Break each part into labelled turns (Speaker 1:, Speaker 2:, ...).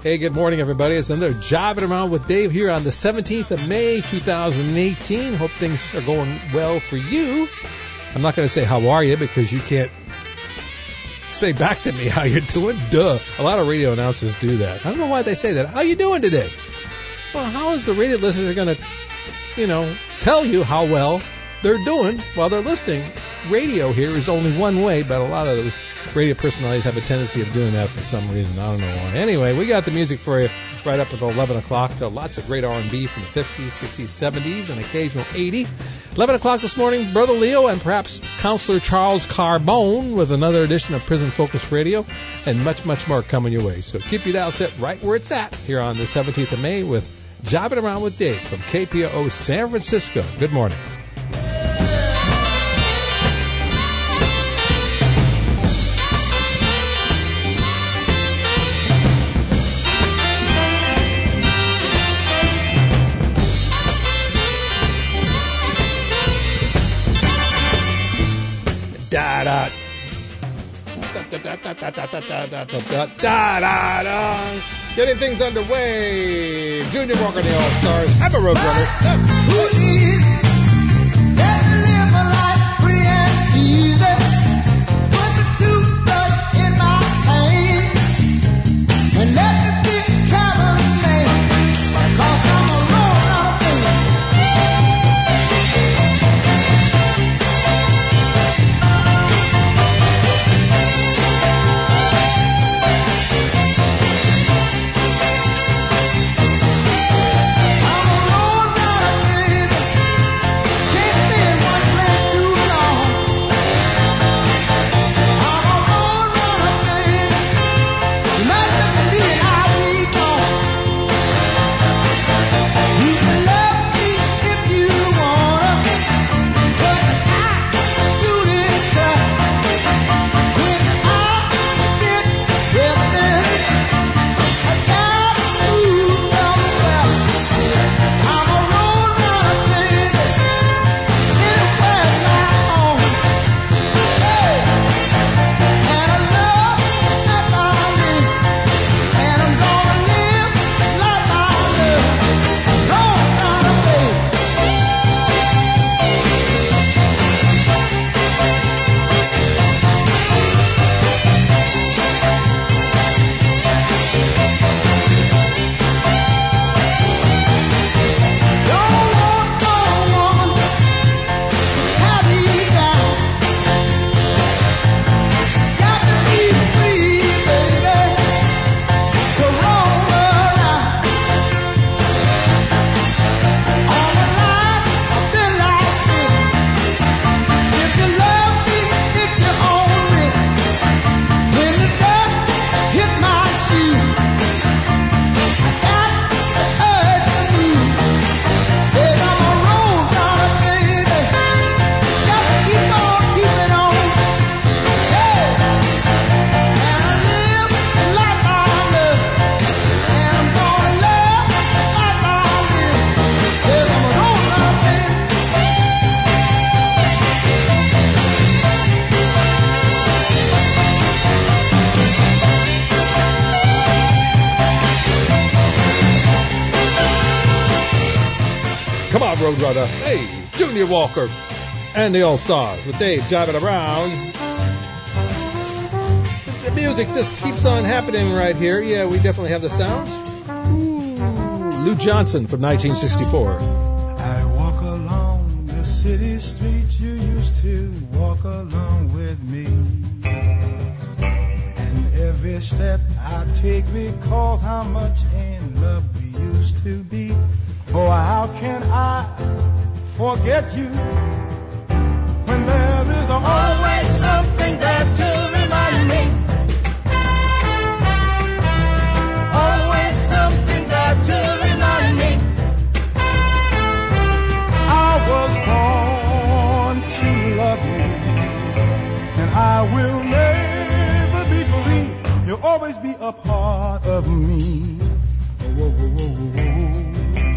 Speaker 1: Hey, good morning, everybody. It's another Jiving Around with Dave here on the 17th of May, 2018. Hope things are going well for you. I'm not going to say how are you because you can't say back to me how you're doing. Duh. A lot of radio announcers do that. I don't know why they say that. How you doing today? Well, how is the radio listener going to, tell you how well they're doing while they're listening? Radio here is only one way, but a lot of those radio personalities have a tendency of doing that for some reason. I don't know why. Anyway, we got the music for you right up until 11 o'clock. Lots of great R&B from the 50s, 60s, 70s, and occasional 80. 11 o'clock this morning, Brother Leo and perhaps Counselor Charles Carbone with another edition of Prison Focus Radio, and much, much more coming your way. So keep your dial set right where it's at here on the 17th of May with Jiving Around with Dave from KPOO San Francisco. Good morning. Da-da. Da-da-da. Getting things underway. Junior Walker and the All-Stars. I'm a road runner. Roadrunner. Hey, Junior Walker and the All-Stars with Dave Jiving Around. The music just keeps on happening right here. Yeah, we definitely have the sounds. Ooh, Lou Johnson from 1964.
Speaker 2: I walk along the city streets you used to walk along with me, and every step I take recalls how much in love we used to be. Oh, how can I forget you when there is always something there to remind me? Always something there to remind me. I was born to love you, and I will never be free. You'll always be a part of me. Oh, oh, oh, oh, oh.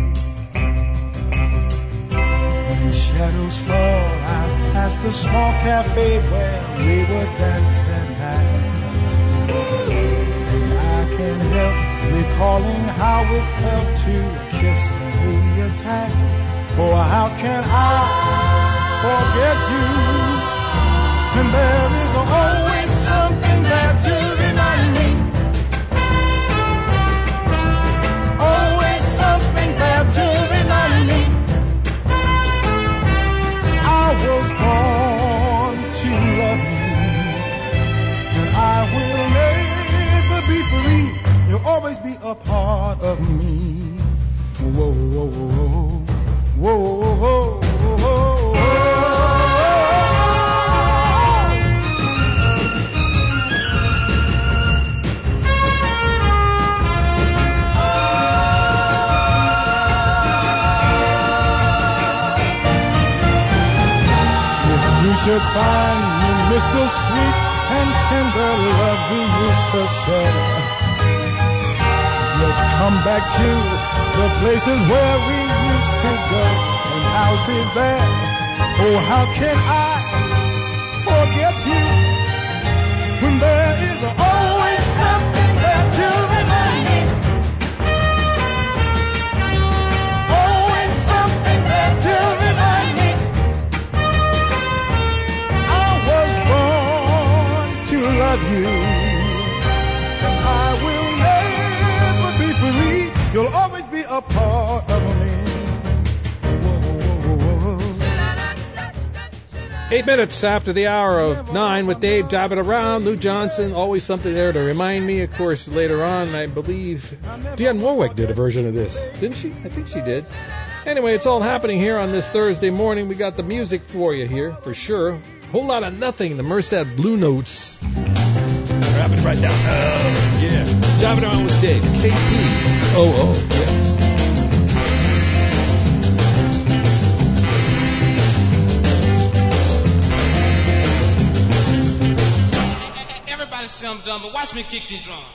Speaker 2: When shadows fall, I pass the small cafe where we would dance at night, and I can't help recalling how it felt to kiss and hold you tight. Oh, how can I forget you when there is always something there to remind me? Always something there to remind me. I was born to love you, and I will never be free. You'll always be a part of me. Whoa, whoa, whoa, whoa, whoa, whoa, whoa, whoa. If you should find you miss the sweet and tender love we used to share, just come back to the places where we used to go, and I'll be there. Oh, how can I forget you when there is always something there to remind me? Always something there to remind me. I was born to love you, and I will never be free. You'll always be a part of me. Whoa, whoa, whoa.
Speaker 1: 8 minutes after the hour of 9 with Dave driving around. Lou Johnson, always something there to remind me. Of course, later on, I believe Dionne Warwick did a version of this. Didn't she? I think she did. Anyway, it's all happening here on this Thursday morning. We got the music for you here, for sure. Whole lot of nothing. The Merced Blue Notes. Grab it right down. Oh, yeah. Driving around with Dave. KPOO. Yeah.
Speaker 3: Everybody say I'm dumb, but watch me kick these drums.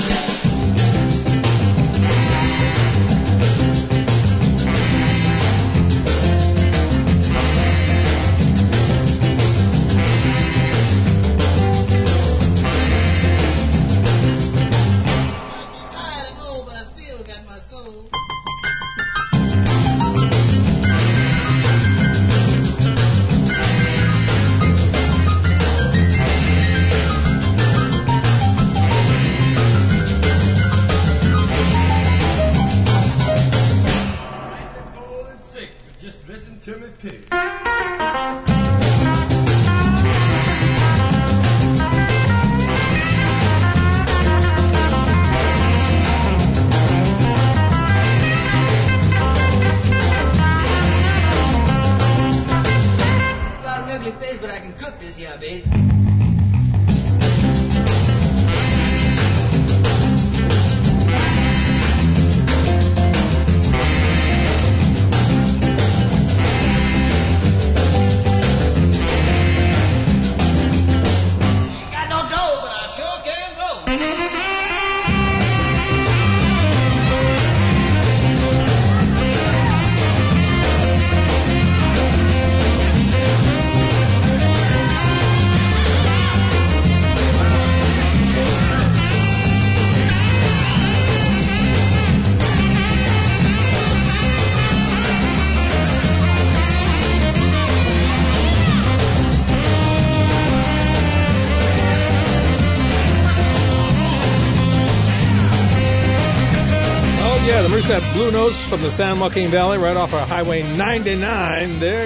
Speaker 1: That Blue Notes from the San Joaquin Valley, right off our Highway 99. There,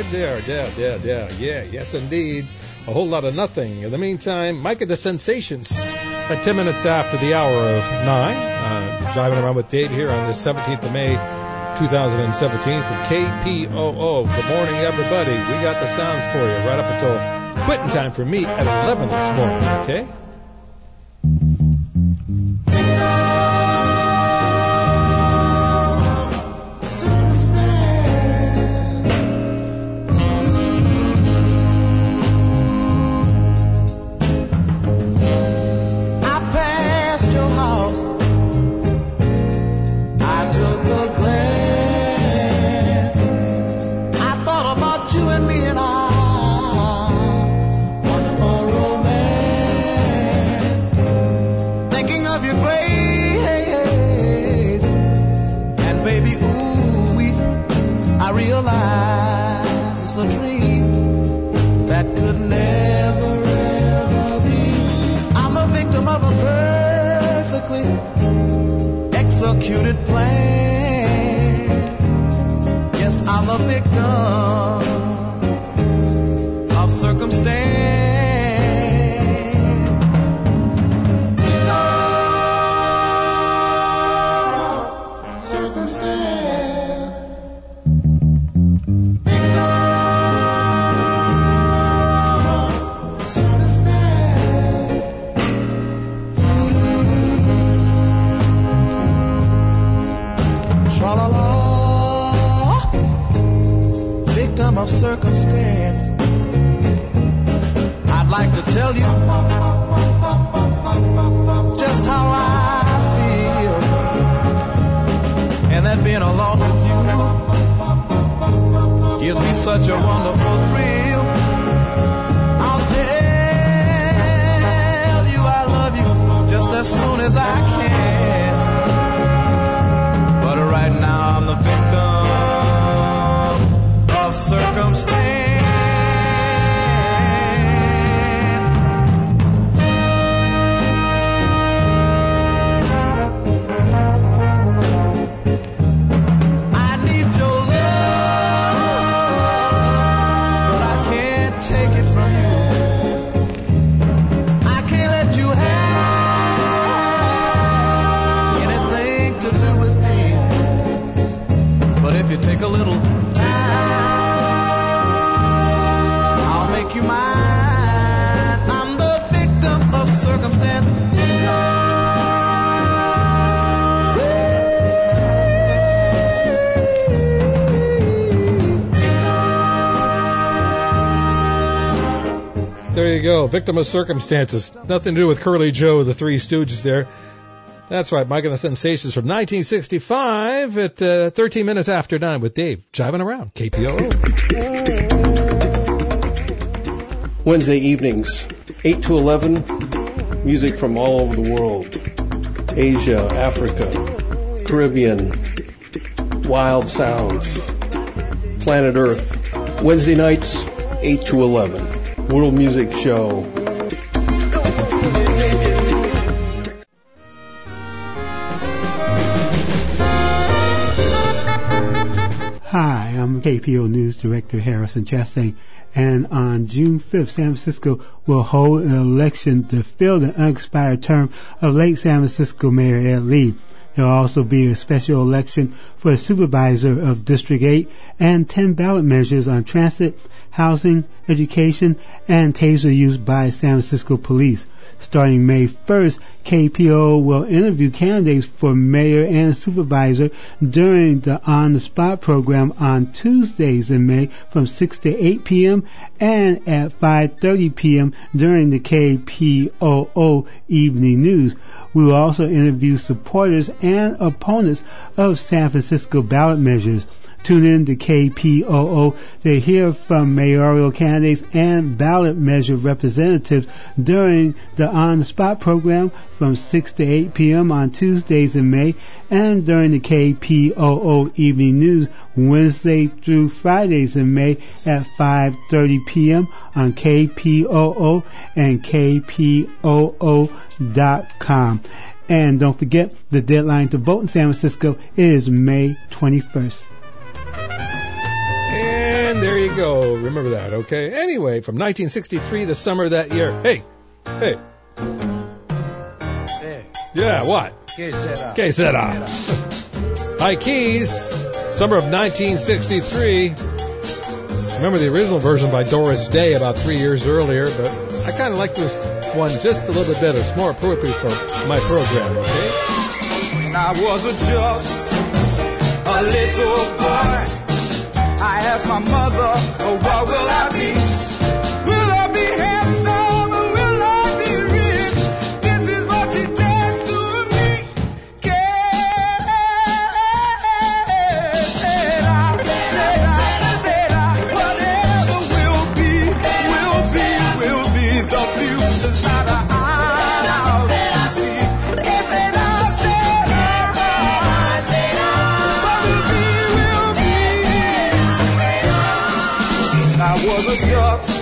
Speaker 1: yes, indeed. A whole lot of nothing. In the meantime, Mike of the Sensations at 10 minutes after the hour of 9. Driving around with Dave here on this 17th of May, 2017 from KPOO. Good morning, everybody. We got the sounds for you right up until quitting time for me at 11 this morning, okay?
Speaker 4: You and me and I, wonderful romance.
Speaker 2: carefully executed plan. Yes, I'm the victim of circumstance. Of circumstance, I'd like to tell you just how I feel, and that being alone with you gives me such a wonderful thrill. I'll tell you I love you just as soon as I can, but right now I'm the victim of circumstance. I need your love, but I can't take it from you. I can't let you have anything to do with me. But if you take a little you mine, I'm the victim of circumstance.
Speaker 1: There you go, victim of circumstances. Nothing to do with Curly Joe, the Three Stooges there. That's right, Mike and the Sensations from 1965 at 13 minutes after 9 with Dave jiving around, KPOO.
Speaker 4: Wednesday evenings, 8 to 11, music from all over the world. Asia, Africa, Caribbean, wild sounds, planet Earth. Wednesday nights, 8 to 11, World Music Show.
Speaker 5: Hi, I'm KPO News Director Harrison Chastain. And on June 5th, San Francisco will hold an election to fill the unexpired term of late San Francisco Mayor Ed Lee. There will also be a special election for a supervisor of District 8 and 10 ballot measures on transit, housing, education, and taser use by San Francisco police. Starting May 1st, KPO will interview candidates for mayor and supervisor during the On the Spot program on Tuesdays in May from 6 to 8 p.m. and at 5:30 p.m. during the KPOO Evening News. We will also interview supporters and opponents of San Francisco ballot measures. Tune in to KPOO to hear from mayoral candidates and ballot measure representatives during the On the Spot program from 6 to 8 p.m. on Tuesdays in May and during the KPOO Evening News Wednesday through Fridays in May at 5:30 p.m. on KPOO and KPOO.com. And don't forget, the deadline to vote in San Francisco is May 21st.
Speaker 1: And there you go. Remember that, okay? Anyway, from 1963, the summer of that year. Hey. Yeah, what?
Speaker 6: Que sera?
Speaker 1: Que sera? High Keys, summer of 1963. Remember the original version by Doris Day about 3 years earlier, but I kind of like this one just a little bit better. It's more appropriate for my program, okay?
Speaker 2: When I was just a little boy, I asked my mother, oh, what will I be? Will I be handsome or will I be rich? This is what she said to me. Whatever will be. The future's not an eye to see. What will be. I was a shucks,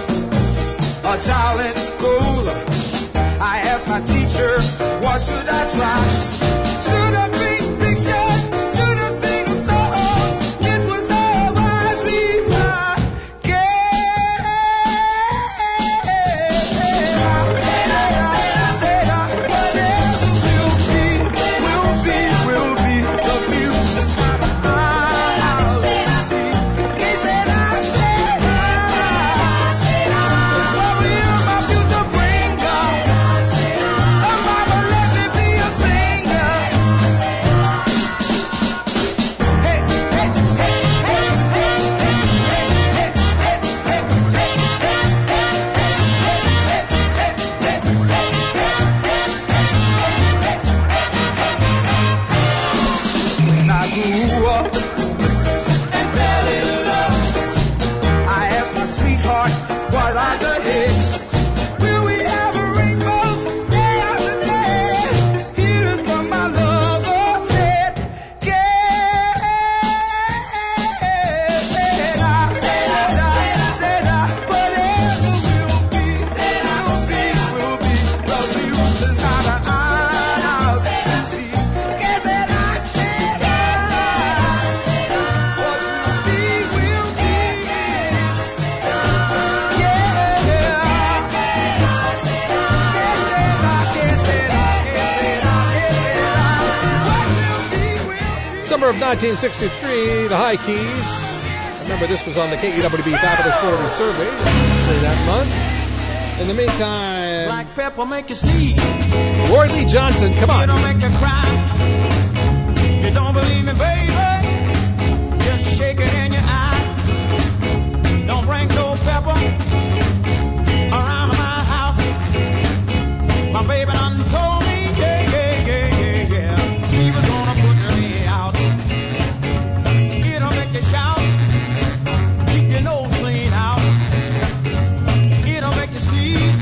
Speaker 1: November of 1963, the High Keys. Remember, this was on the KEWB Fabulous Quarterly Survey that month. In the meantime,
Speaker 3: Black pepper make you sneeze.
Speaker 1: Roy Lee Johnson, come on.
Speaker 3: It don't make you cry. You don't believe me, baby? Just shake it in your eye. Don't bring no pepper around my house. My baby done told me, yeah. She was gonna put me out. It'll make you shout. Keep your nose clean out. It'll make you sneeze.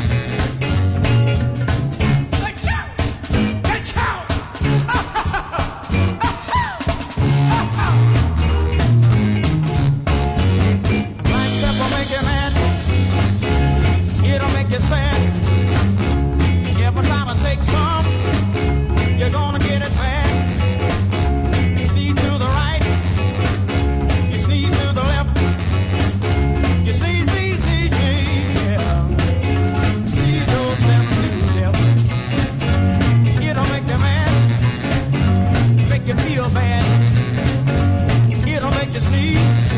Speaker 3: Black pepper make you mad. It'll make you sad. Every time I take some, you're gonna get it back. You see to the right, you sneeze to the left. You sneeze, yeah. Sneeze yourself to death. It'll make you mad, make you feel bad. It'll make you sneeze.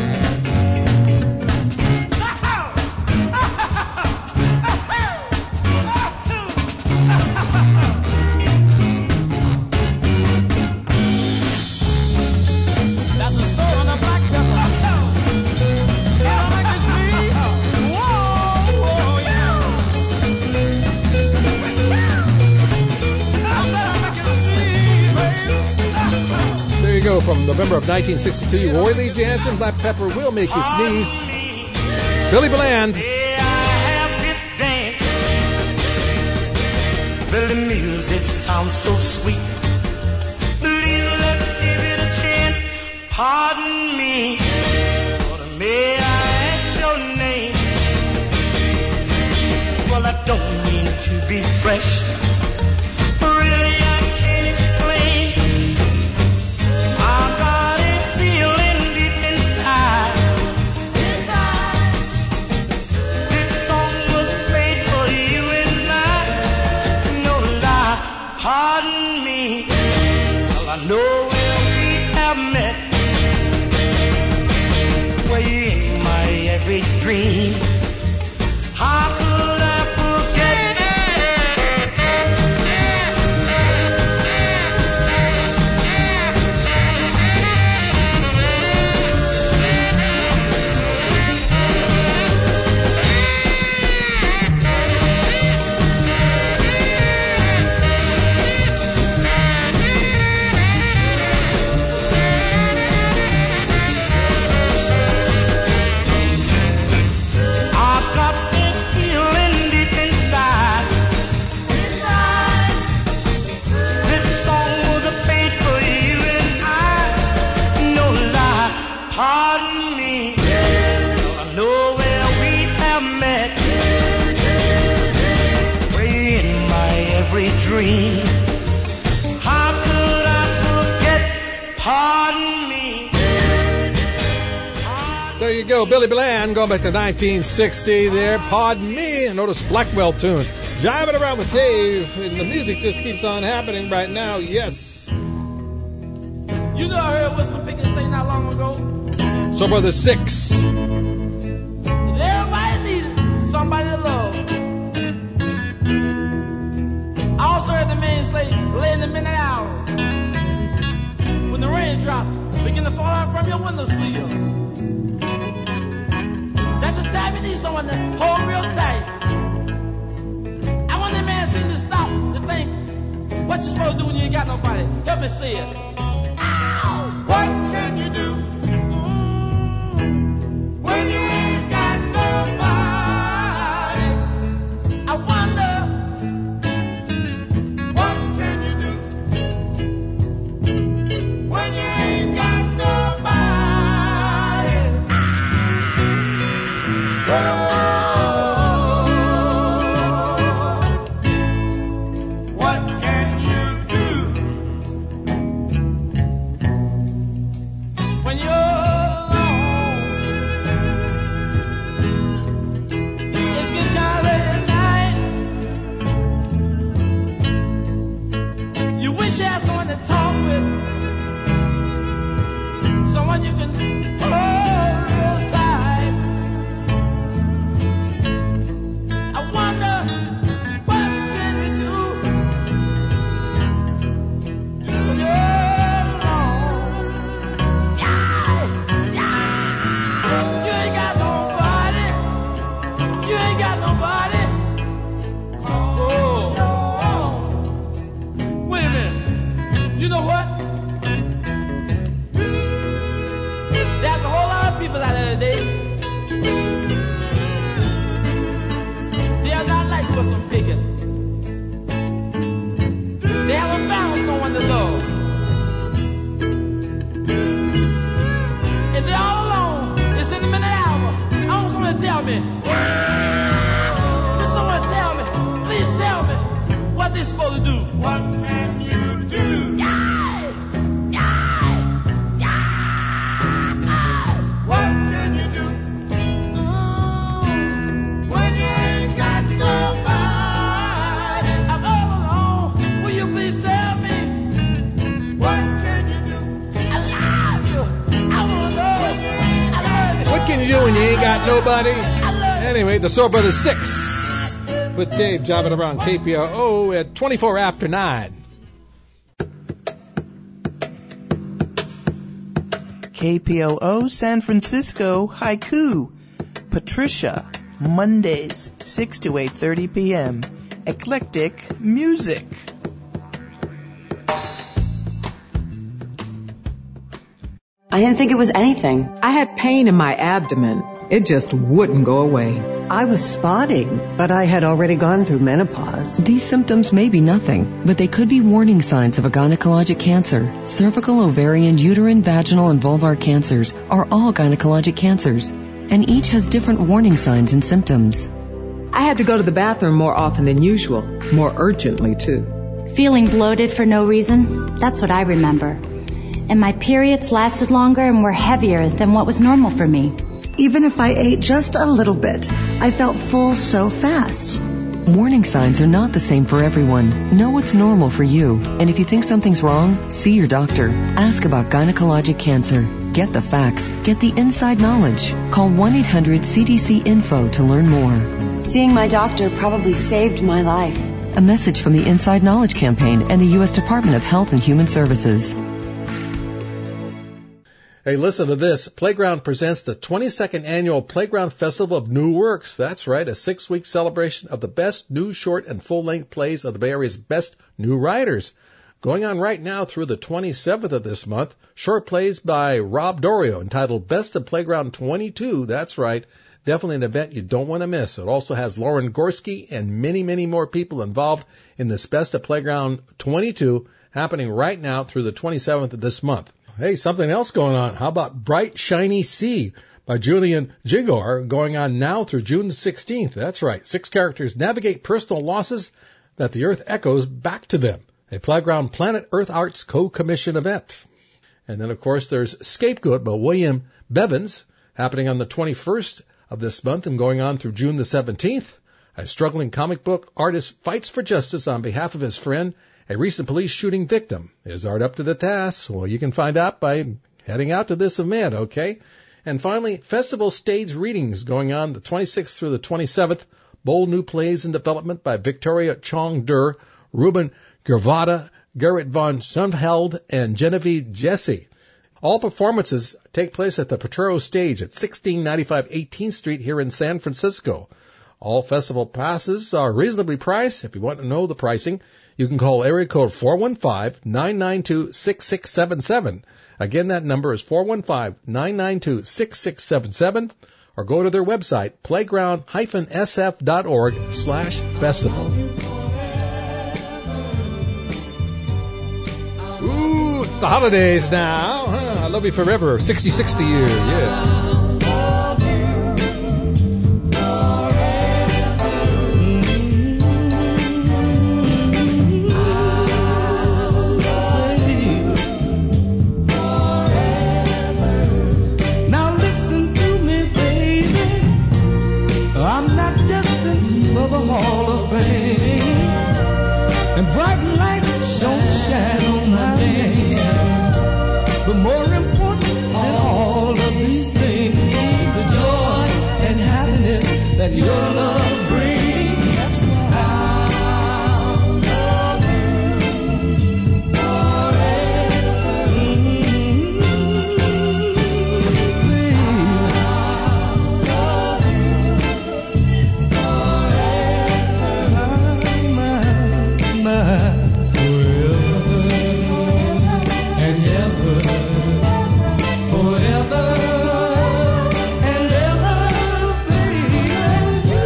Speaker 3: That's the story on the black pepper. It'll make you sneeze. Whoa, yeah. That'll make you sneeze, baby.
Speaker 1: There you go, from November of 1962, Roy Lee Johnson, Black Pepper will make you sneeze. Billy Bland.
Speaker 6: Yeah, I have this dance. Well, the music sounds so sweet. Please, let's give it a chance. Pardon me, but may I ask your name? Well, I don't mean to be fresh. Really, I can't explain. I've got a feeling deep inside. This song was made for you and I. No lie, pardon me. Well, I know where we have met. Way in my every dream. How could I forget? I've got this feeling deep inside. This song was made for you and I. No lie, pardon me. I know where we have met. Way in my every dream. How could I forget? Pardon me.
Speaker 1: There you go, Billy Bland, going back to 1960 there. Pardon me, an Otis Blackwell tune. Jiving around with Dave, and the music just keeps on happening right now, yes.
Speaker 3: You know, I heard what some people say not long ago.
Speaker 1: So were the Six.
Speaker 3: That everybody needed somebody to love. I also heard the man say, late in the midnight hour, when the raindrops begin to fall out from your windowsill. That's the time you need someone to hold real tight. I want that man seem to stop to think, what you supposed to do when you ain't got nobody? Help me see it. Ow! What can you do when you ain't got nobody? I wonder, what can you do when you ain't got nobody? What can you do when you're alone? It's getting kind of late at night. You wish you had someone to talk with,
Speaker 6: supposed to do?
Speaker 3: What can you do? What can you do when you ain't got nobody?
Speaker 6: I'm all alone. Will you please tell me?
Speaker 3: What can you do?
Speaker 6: I love you. I want to know. I love you.
Speaker 1: What can you do when you ain't got nobody?
Speaker 6: I love you.
Speaker 1: Anyway, the Soul Brothers 6 with Dave jobbing around KPRO at 24 after 9.
Speaker 7: KPOO San Francisco Haiku. Patricia, Mondays, 6 to 8:30 p.m. Eclectic music.
Speaker 8: I didn't think it was anything.
Speaker 9: I had pain in my abdomen. It just wouldn't go away.
Speaker 10: I was spotting, but I had already gone through menopause.
Speaker 11: These symptoms may be nothing, but they could be warning signs of a gynecologic cancer. Cervical, ovarian, uterine, vaginal, and vulvar cancers are all gynecologic cancers, and each has different warning signs and symptoms.
Speaker 9: I had to go to the bathroom more often than usual, more urgently too.
Speaker 12: Feeling bloated for no reason? That's what I remember. And my periods lasted longer and were heavier than what was normal for me.
Speaker 10: Even if I ate just a little bit, I felt full so fast.
Speaker 11: Warning signs are not the same for everyone. Know what's normal for you. And if you think something's wrong, see your doctor. Ask about gynecologic cancer. Get the facts. Get the inside knowledge. Call 1-800-CDC-INFO to learn more.
Speaker 8: Seeing my doctor probably saved my life.
Speaker 11: A message from the Inside Knowledge Campaign and the U.S. Department of Health and Human Services.
Speaker 1: Hey, listen to this. Playground presents the 22nd Annual Playground Festival of New Works. That's right, a 6-week celebration of the best new short and full-length plays of the Bay Area's best new writers. Going on right now through the 27th of this month, short plays by Rob Dorio entitled Best of Playground 22. That's right, definitely an event you don't want to miss. It also has Lauren Gorski and many, many more people involved in this Best of Playground 22 happening right now through the 27th of this month. Hey, something else going on. How about Bright Shiny Sea by Julian Jigor going on now through June 16th. That's right. 6 characters navigate personal losses that the Earth echoes back to them. A Playground Planet Earth Arts co-commission event. And then, of course, there's Scapegoat by William Bevins happening on the 21st of this month and going on through June the 17th. A struggling comic book artist fights for justice on behalf of his friend, a recent police shooting victim. Is art up to the task? Well, you can find out by heading out to this event, okay? And finally, festival stage readings going on the 26th through the 27th. Bold new plays in development by Victoria Chong-Der, Ruben Gervada, Gerrit von Sundheld, and Genevieve Jesse. All performances take place at the Potrero Stage at 1695 18th Street here in San Francisco. All festival passes are reasonably priced. If you want to know the pricing, you can call area code 415-992-6677. Again, that number is 415-992-6677, or go to their website, playground-sf.org/festival. Ooh, it's the holidays now. I love you forever. 60-60 year, yeah.
Speaker 6: The Hall of Fame, and bright lights don't shine on my name. But more important than all of these things, the joy and happiness that your love brings. That's why I'll love you forever and ever, baby.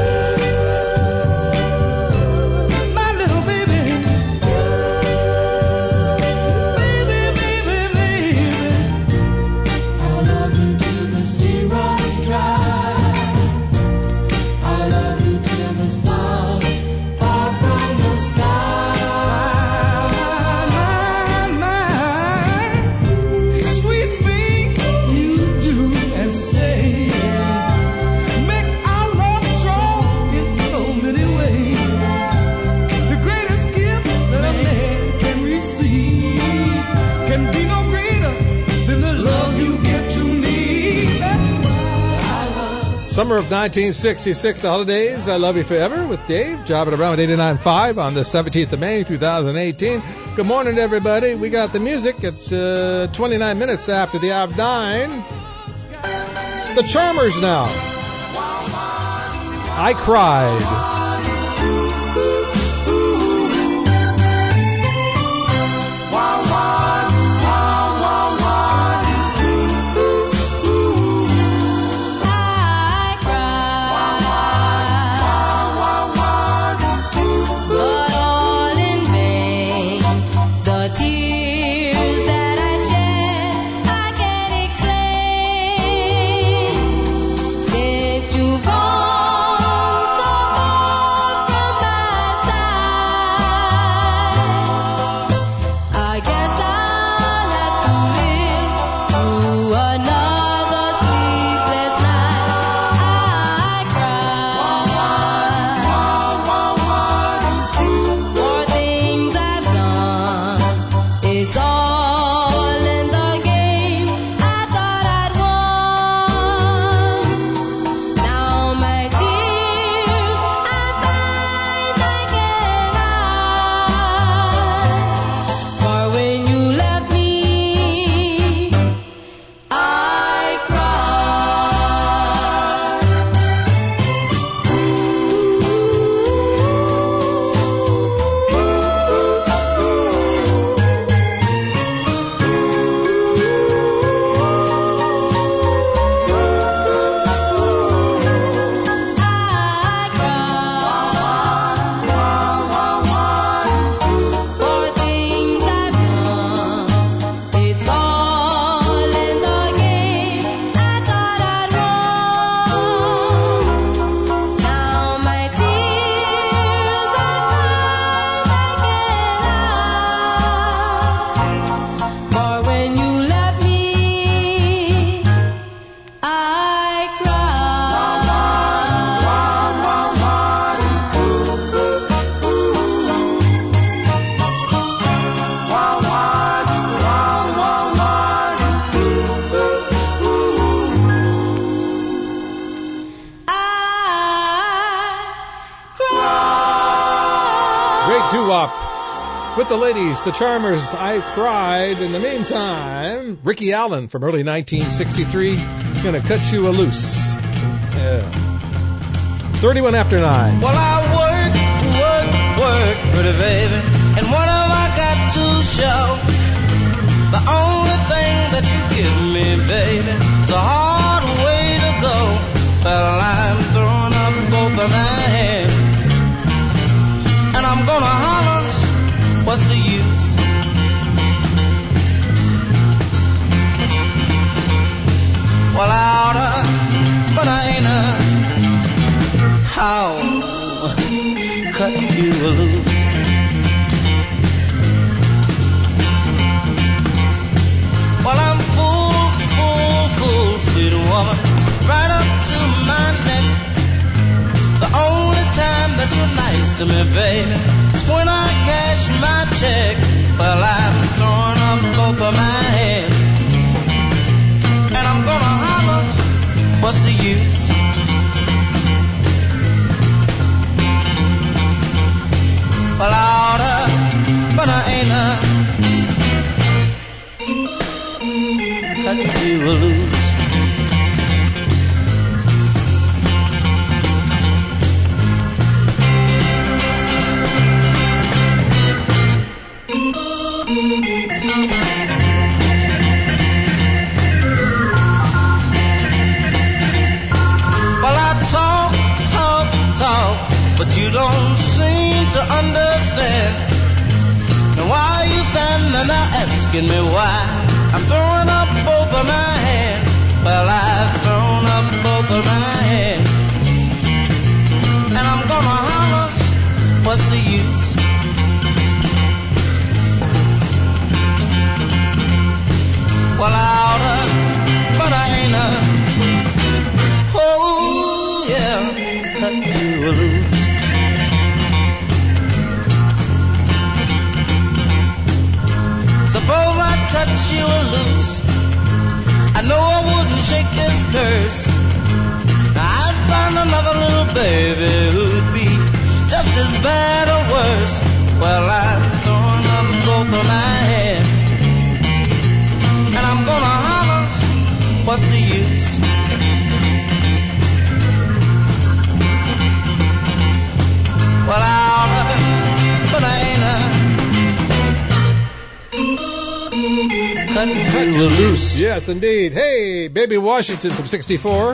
Speaker 1: Summer of 1966, the holidays, I Love You Forever with Dave, jobbing around with 89.5 on the 17th of May, 2018. Good morning, everybody. We got the music at 29 minutes after the hour of 9. The Charmers now. I Cried. With the ladies, the Charmers, I Cried. In the meantime, Ricky Allen from early 1963, gonna cut you a loose. Yeah. 31 after 9.
Speaker 3: Well, I work, pretty baby, and what have I got to show? The only thing that you give me, baby, it's a hard way to go. Well, I'm throwing up both of my hands, and I'm gonna holler. What's the use? Well, I oughta, but I ain't how cut you loose. Well, I'm full, sweet woman, right up to my neck. The only time that you're nice to me, baby, is when I cash my check. Well, I'm throwing up both of my hands, and I'm gonna holler, what's the use? Well, I oughta, but I ain't cut you loose. Well, I talk, but you don't seem to understand. And why are you standing there asking me why? I'm throwing up both of my hands. Well, I've thrown up both of my hands, and I'm gonna holler, what's the use? Well, I oughta, but I ain't oh yeah, cut you loose. Suppose I cut you loose, I know I wouldn't shake this curse. I'd
Speaker 1: cut you loose. Yes, indeed. Hey, Baby Washington from 64.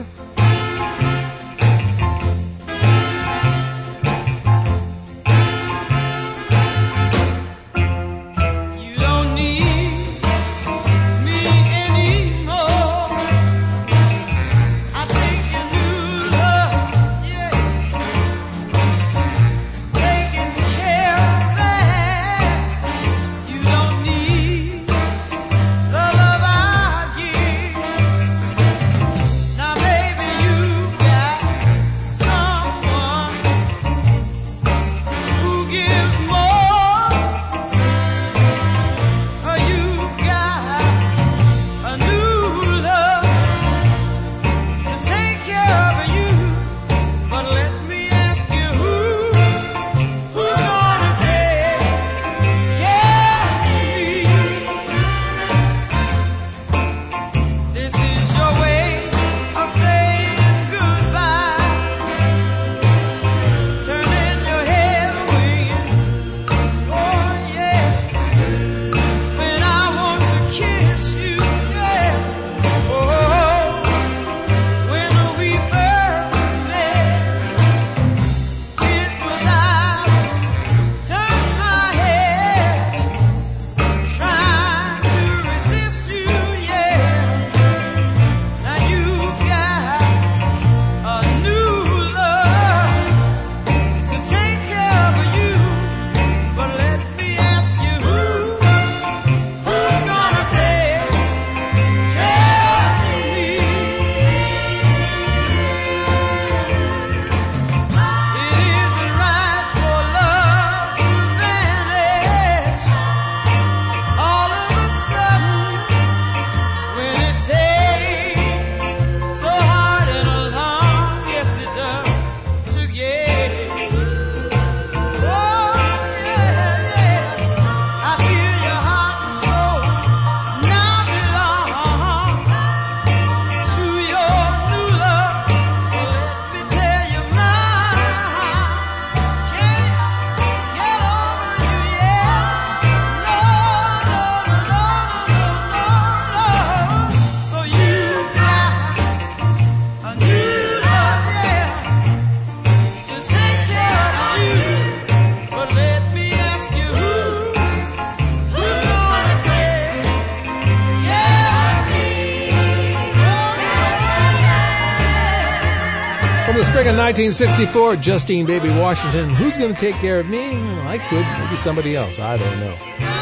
Speaker 1: Spring of 1964, Justine Baby Washington. Who's going to take care of me? Well, I could. Maybe somebody else. I don't know.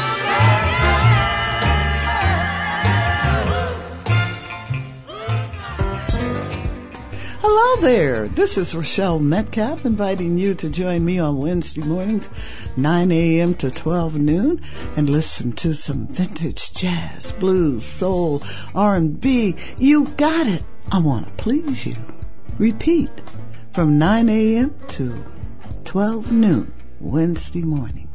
Speaker 13: Hello there. This is Rochelle Metcalf inviting you to join me on Wednesday mornings, 9 a.m. to 12 noon, and listen to some vintage jazz, blues, soul, R&B. You got it. I want to please you. Repeat from 9 a.m. to 12 noon, Wednesday morning.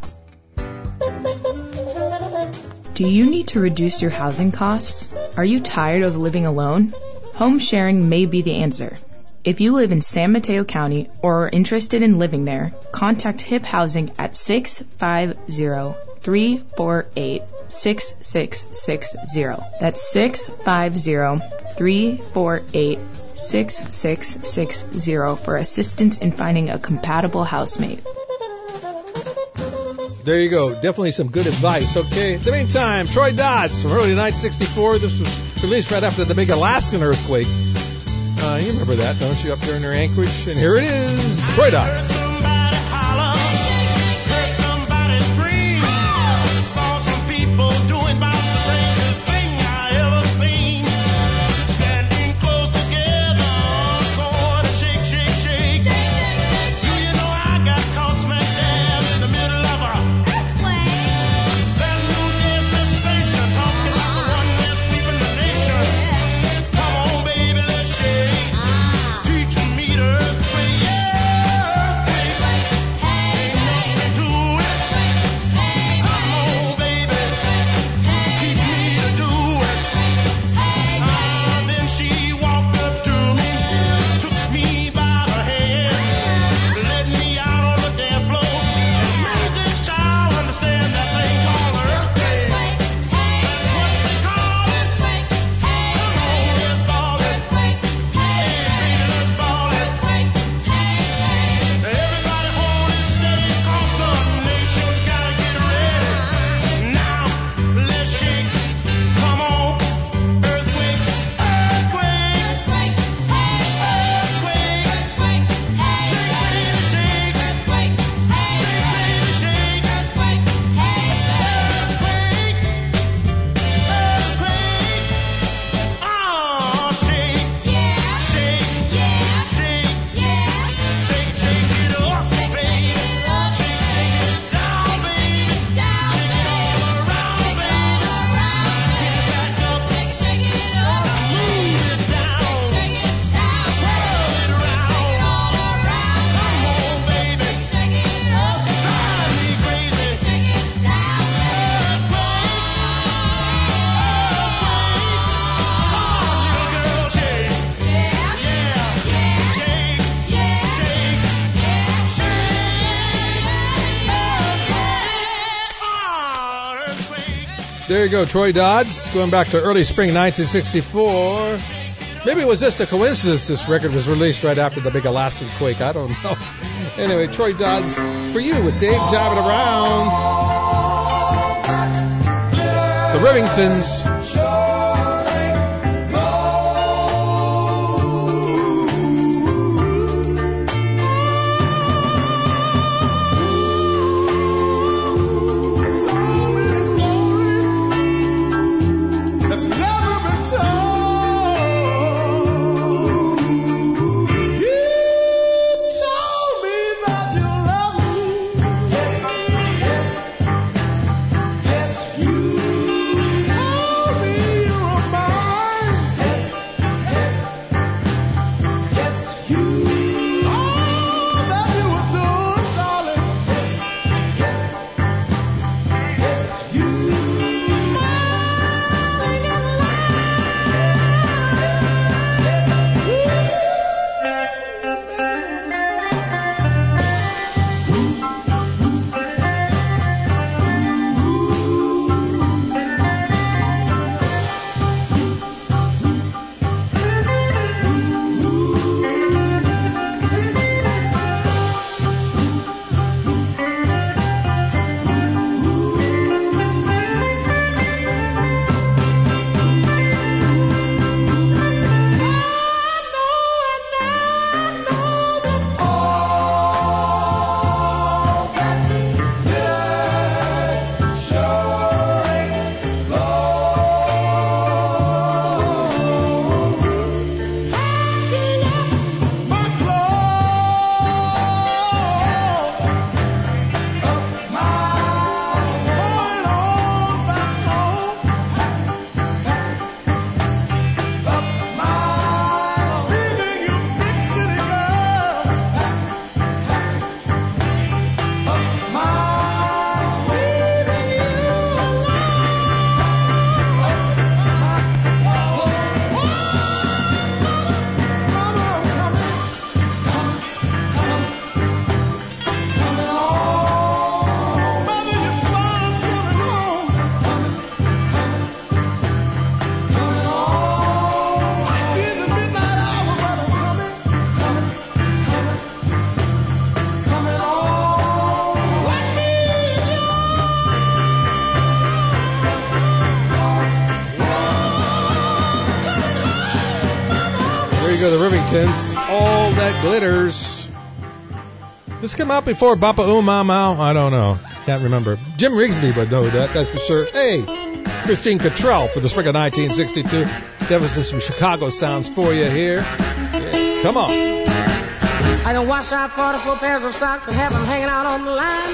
Speaker 14: Do you need to reduce your housing costs? Are you tired of living alone? Home sharing may be the answer. If you live in San Mateo County or are interested in living there, contact HIP Housing at 650-348-6660. That's 650-348-6660 for assistance in finding a compatible housemate.
Speaker 1: There you go. Definitely some good advice. Okay. In the meantime, Troy Dodds from early 1964. This was released right after the big Alaskan earthquake. You remember that, don't you, up there near Anchorage? And here it is, Troy Dodds.
Speaker 3: Teach me to say yes.
Speaker 1: There you go, Troy Dodds, going back to early spring 1964. Maybe it was just a coincidence this record was released right after the big Alaskan quake. I don't know. Anyway, Troy Dodds for you with Dave Jiving Around. The Rivingtons. The Rivingtons, All That Glitters. This came out before Bapa Mau. I don't know. Can't remember. Jim Rigsby would know that's for sure. Hey, Christine Cottrell for the spring of 1962. Definitely some Chicago sounds for you here. Yeah, come on.
Speaker 15: I can wash out 44 pairs of socks and have them hanging out on the line.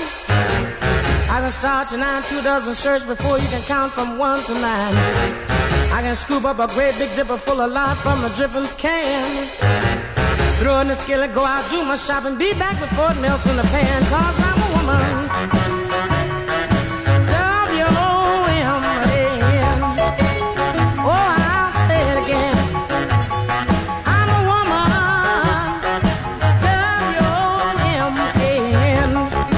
Speaker 15: I can start you 2 dozen shirts before you can count from 1 to 9. I can scoop up a great big dipper full of lard from the drippings can. Throw in the skillet, go out, do my shopping, be back before it melts in the pan. 'Cause I'm a woman. W-O-M-A-N. Oh, I'll say it again. I'm a woman. W-O-M-A-N.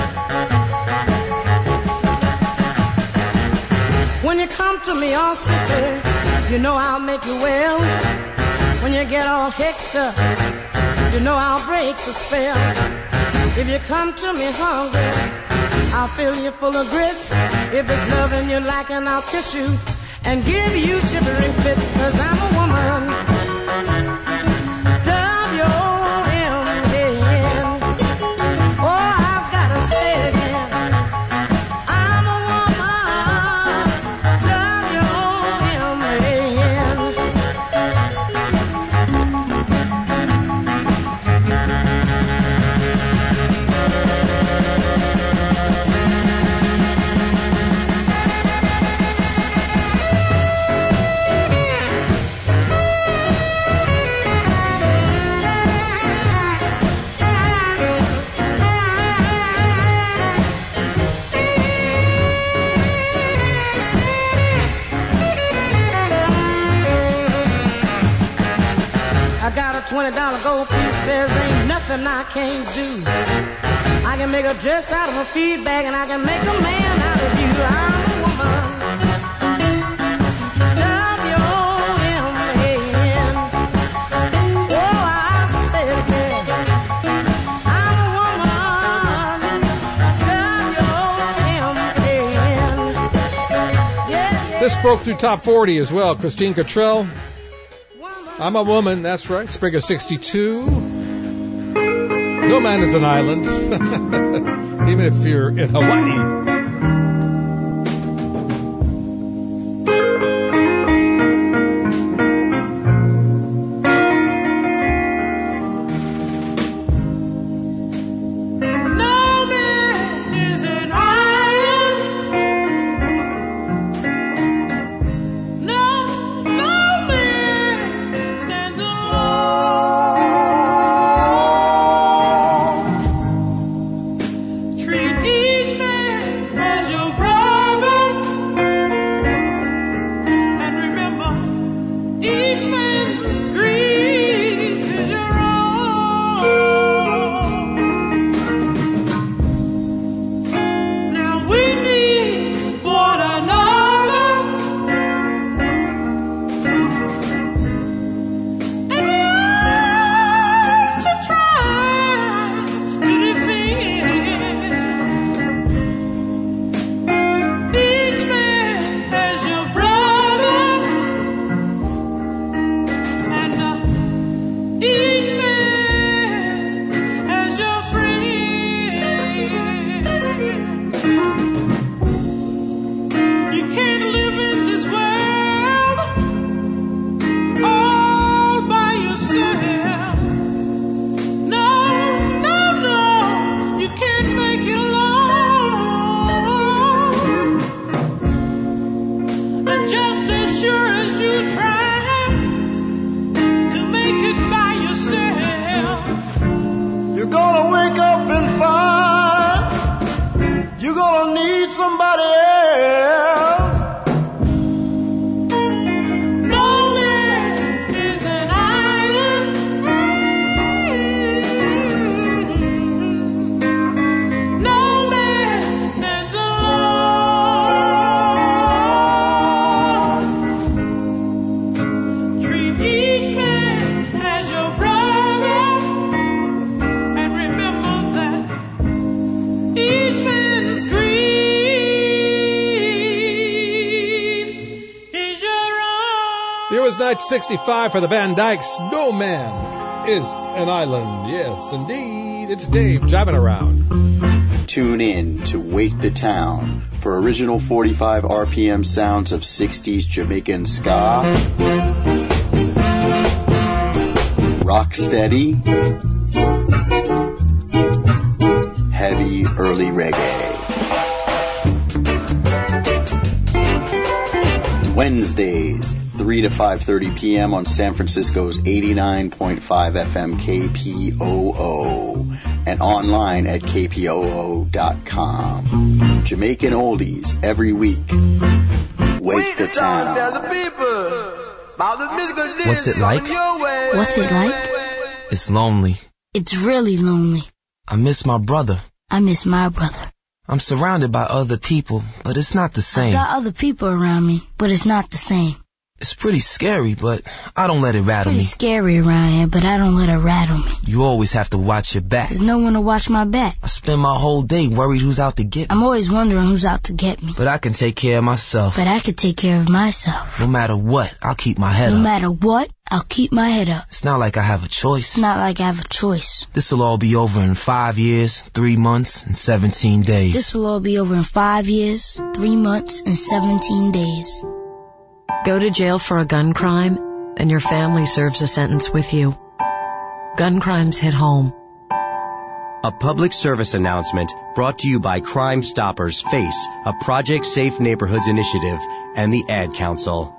Speaker 15: When you come to me all sick, you know I'll make you well. When you get all hicked up, you know I'll break the spell. If you come to me hungry, I'll fill you full of grits. If it's loving you like, and I'll kiss you and give you shivering fits. 'Cause I'm a woman. W-O-M-A-N. Oh, I've got to say it again. I'm a woman. W-O-M-A-N. I got a $20 gold piece, says ain't nothing I can't do. I can make a dress out of a feed bag, and I can make a man out of you. I'm a woman.
Speaker 1: This broke through top 40 as well. Christine Cottrell, I'm a Woman, that's right. Spring of 62. No Man is an Island. Even if you're in Hawaii. Night 65 for the Van Dykes. No Man is an Island. Yes, indeed. It's Dave jiving around.
Speaker 16: Tune in to Wake the Town for original 45 RPM sounds of 60s Jamaican ska, rocksteady, heavy early reggae. Wednesdays, 3 to 5:30 p.m. on San Francisco's 89.5 FM KPOO and online at kpoo.com. Jamaican oldies every week. Wake the town.
Speaker 17: What's it like?
Speaker 18: What's it like?
Speaker 17: It's lonely.
Speaker 18: It's really lonely.
Speaker 17: I miss my brother.
Speaker 18: I miss my brother.
Speaker 17: I'm surrounded by other people, but it's not the same.
Speaker 18: I got other people around me, but it's not the same.
Speaker 17: It's pretty scary, but I don't let it rattle me.
Speaker 18: It's pretty scary around here, but I don't let it rattle me.
Speaker 17: You always have to watch your back.
Speaker 18: There's no one to watch my back.
Speaker 17: I spend my whole day worried who's out to get me.
Speaker 18: I'm always wondering who's out to get me.
Speaker 17: But I can take care of myself.
Speaker 18: But I can take care of myself.
Speaker 17: No matter what, I'll keep my head up.
Speaker 18: No matter what, I'll keep my head up.
Speaker 17: It's not like I have a choice.
Speaker 18: It's not like I have a choice.
Speaker 17: This'll all be over in 5 years, 3 months, and 17 days.
Speaker 18: This will all be over in 5 years, 3 months, and 17 days.
Speaker 11: Go to jail for a gun crime, and your family serves a sentence with you. Gun crimes hit home.
Speaker 19: A public service announcement brought to you by Crime Stoppers FACE, a Project Safe Neighborhoods initiative, and the Ad Council.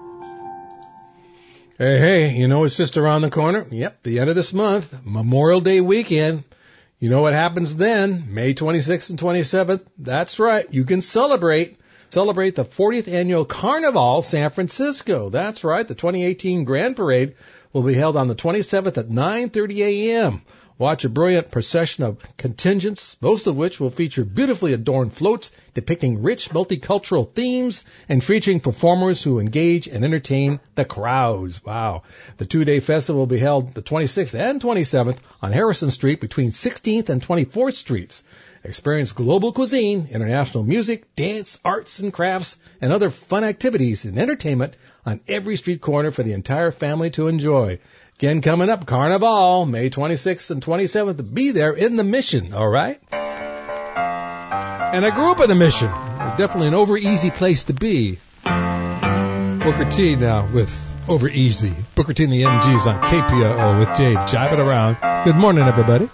Speaker 1: Hey, you know it's just around the corner? Yep, the end of this month, Memorial Day weekend. You know what happens then, May 26th and 27th? That's right, you can celebrate the 40th Annual Carnival San Francisco. That's right, the 2018 Grand Parade will be held on the 27th at 9:30 a.m. Watch a brilliant procession of contingents, most of which will feature beautifully adorned floats depicting rich multicultural themes and featuring performers who engage and entertain the crowds. Wow. The 2-day festival will be held the 26th and 27th on Harrison Street between 16th and 24th Streets. Experience global cuisine, international music, dance, arts and crafts, and other fun activities and entertainment on every street corner for the entire family to enjoy. Again, coming up, Carnival, May 26th and 27th. Be there in the Mission, all right? And I grew up in the Mission. Definitely an over-easy place to be. Booker T now with Over Easy. Booker T and the MGs on KPOO with Dave jiving around. Good morning, everybody.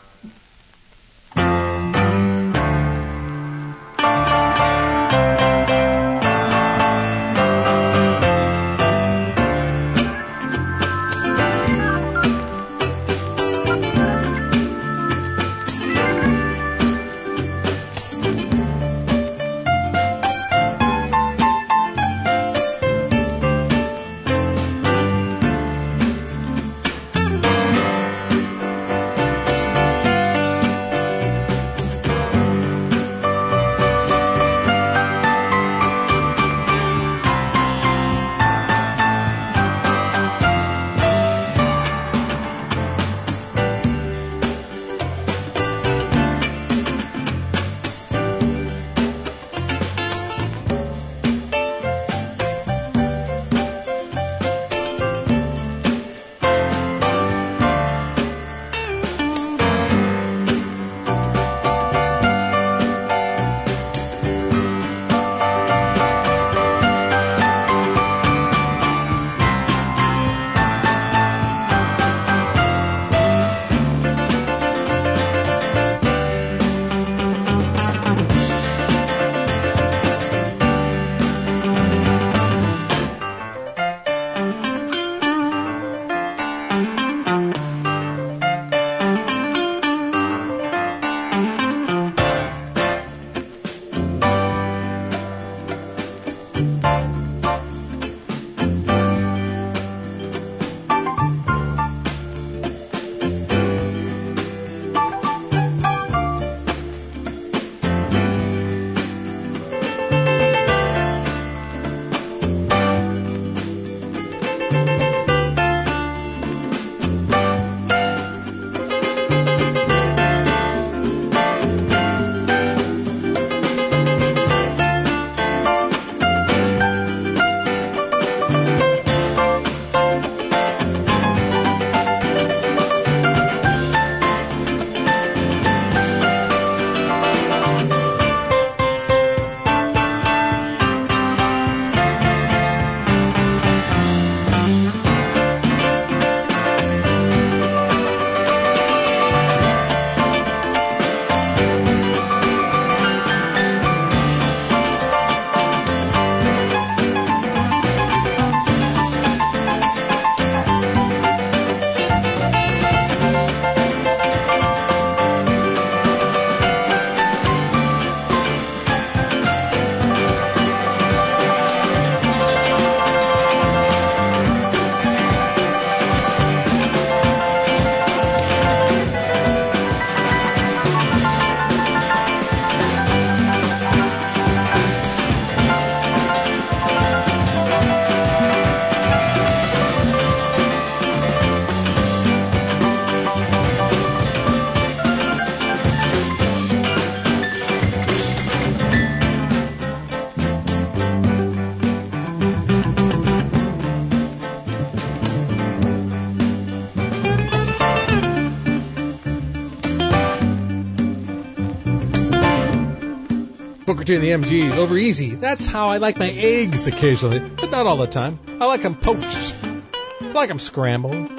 Speaker 1: Booker T and the MGs, over easy. That's how I like my eggs occasionally, but not all the time. I like them poached. I like them scrambled.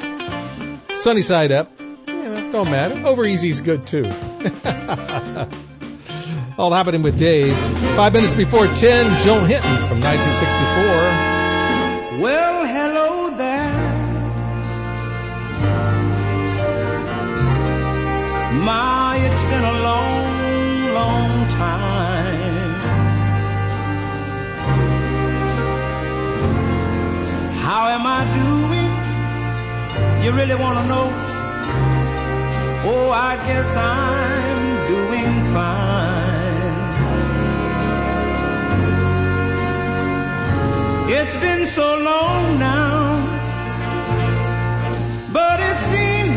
Speaker 1: Sunny side up. Don't matter. Over easy's good too. All happening with Dave. 5 minutes before 10, Joan Hinton from 1964.
Speaker 6: Well, hello there. My, it's been a long, long time. How am I doing? You really want to know? Oh, I guess I'm doing fine. It's been so long now, but it seems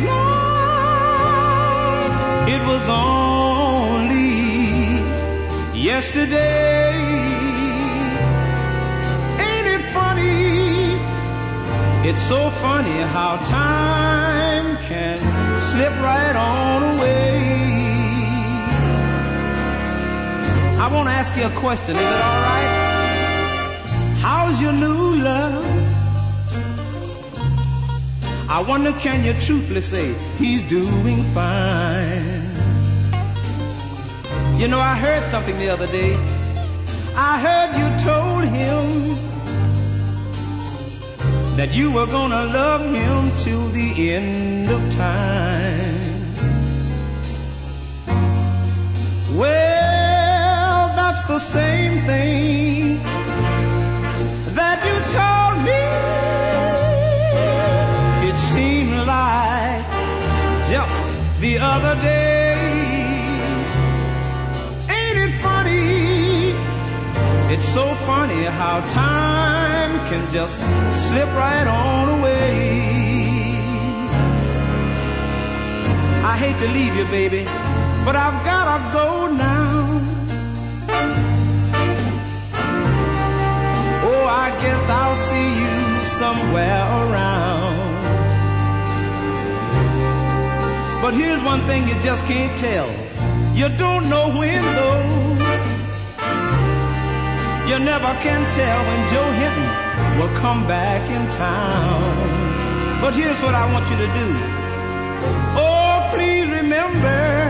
Speaker 6: like it was only yesterday. Ain't it funny? It's so funny how time can slip right on away. I want to ask you a question, is it all right? How's your new love? I wonder, can you truthfully say he's doing fine? You know, I heard something the other day. I heard you told him that you were gonna love him till the end of time. Well, that's the same thing that you told me. It seemed like just the other day. Ain't it funny? It's so funny how time can just slip right on away. I hate to leave you, baby, but I've gotta go now. Oh, I guess I'll see you somewhere around. But here's one thing you just can't tell. You don't know when, though. You never can tell when Joe Hinton will come back in town. But here's what I want you to do. Oh, please remember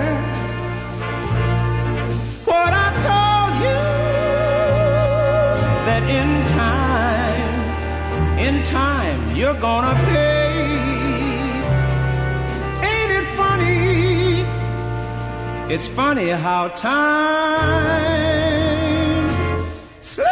Speaker 6: what I told you, that in time, you're gonna pay. Ain't it funny? It's funny how time slips.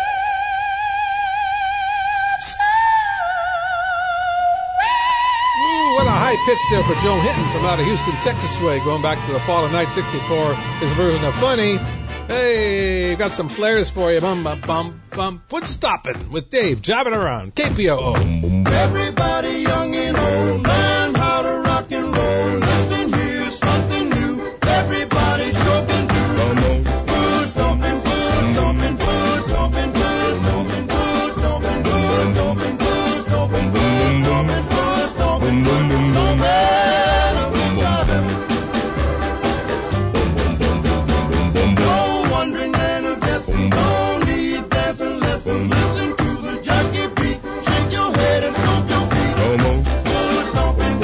Speaker 1: Ooh, what a high pitch there for Joe Hinton from out of Houston, Texas way, going back to the fall of 1964. His version of Funny. Hey, got some flares for you. Bum, bum, bum, bum. Foot stopping with Dave, jobbing around. KPOO.
Speaker 3: Everybody young and old, learn how to rock and roll. Listen, here's something new. Everybody's joking too. Foot stomping, foot stomping, foot stomping, foot stomping, foot stomping, foot stomping, foot stomping, foot stomping, foot stomping, foot stomping. No wondering and a guessing, no need dancing lessons. Listen to the junkie beat, shake your head and stomp your feet. Foot stomping,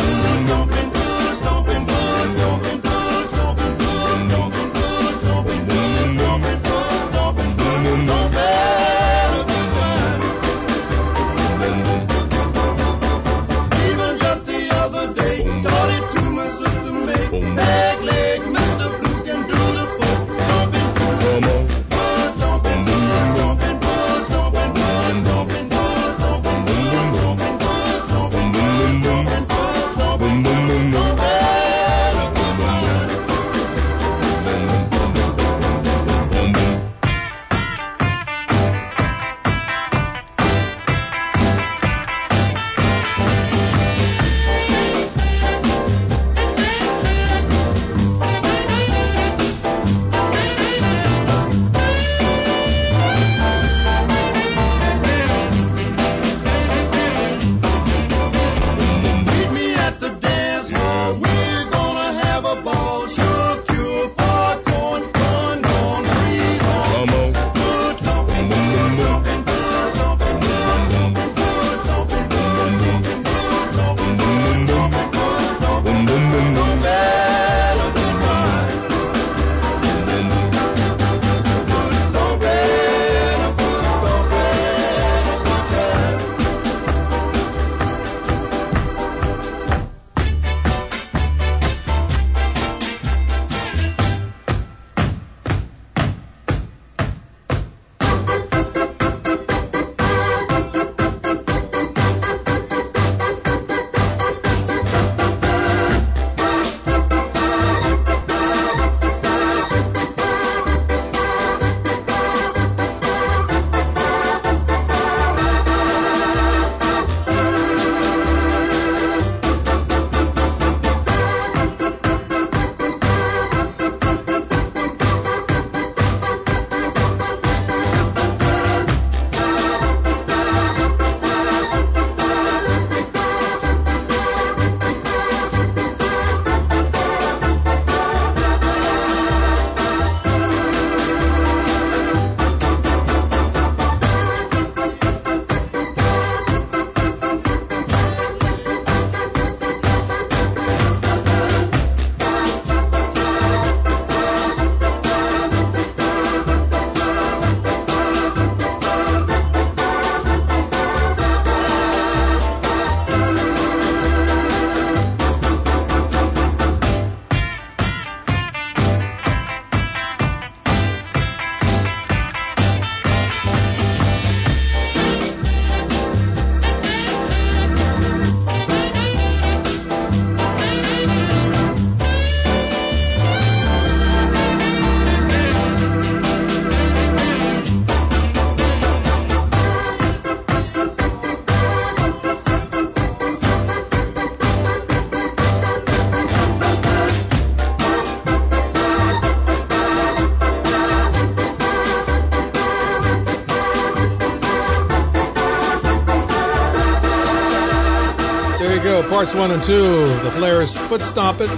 Speaker 1: Francisco, parts 1 and 2. The Flares foot stomping.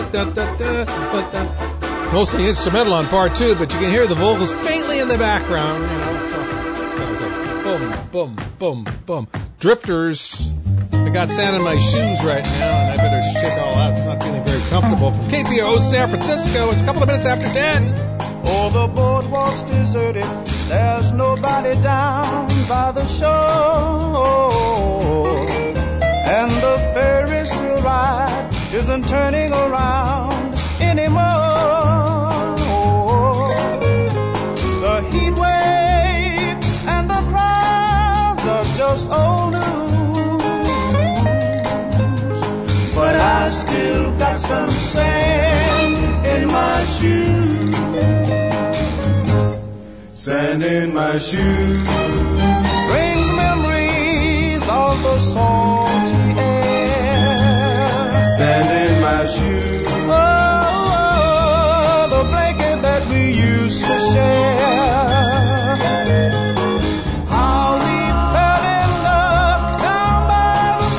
Speaker 1: Mostly instrumental on part 2, but you can hear the vocals faintly in the background. You know, so it was like boom, boom, boom, boom. Drifters. I got sand in my shoes right now, and I better shake all out. It's not feeling very comfortable. From KPO San Francisco, it's a couple of minutes after 10.
Speaker 3: Oh, the boardwalk's deserted. There's nobody down by the shore. And the Ferris wheel ride isn't turning around anymore. The heat wave and the crowds are just old news. But I still got some sand in my shoes. Sand in my shoes brings memories of the salty air. Sand in my shoes. Oh, the blanket that we used to share. How we fell in love down by the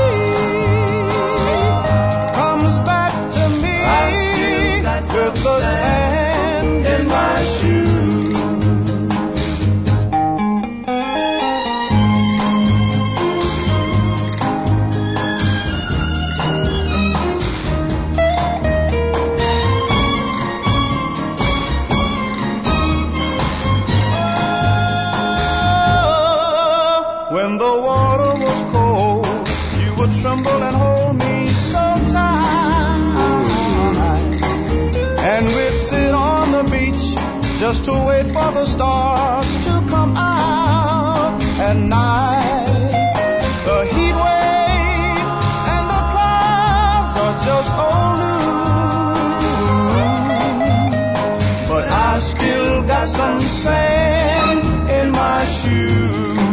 Speaker 3: sea comes back to me with the sand in my shoes. When the water was cold, you would tremble and hold me so tight. And we'd sit on the beach just to wait for the stars to come out at night. The heat wave and the clouds are just old news. But I still got some sand in my shoes.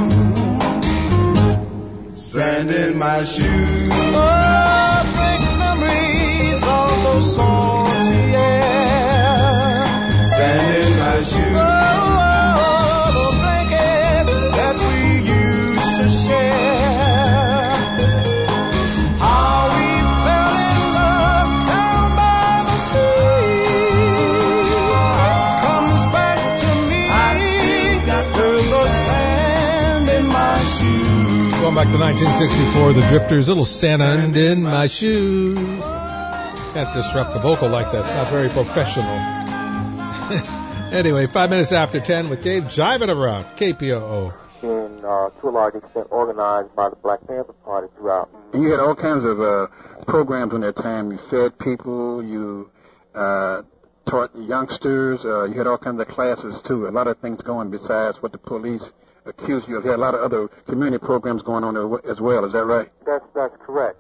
Speaker 3: Sand in my shoes. Oh, bring memories of the salty air. Sand in my shoes. Oh, the blanket that we used to share. How we fell in love down by the sea comes back to me. I still got the sand in my shoes.
Speaker 1: Going back to 1964, the Drifters, little sand in my shoes. Can't disrupt the vocal like that. It's not very professional. Anyway, 5 minutes after 10 with Dave jiving around KPOO.
Speaker 20: And to a large extent organized by the Black Panther Party throughout.
Speaker 21: And you had all kinds of programs in that time. You fed people, you taught youngsters, you had all kinds of classes too. A lot of things going besides what the police accused you of. You had a lot of other community programs going on as well. Is that right?
Speaker 20: That's correct.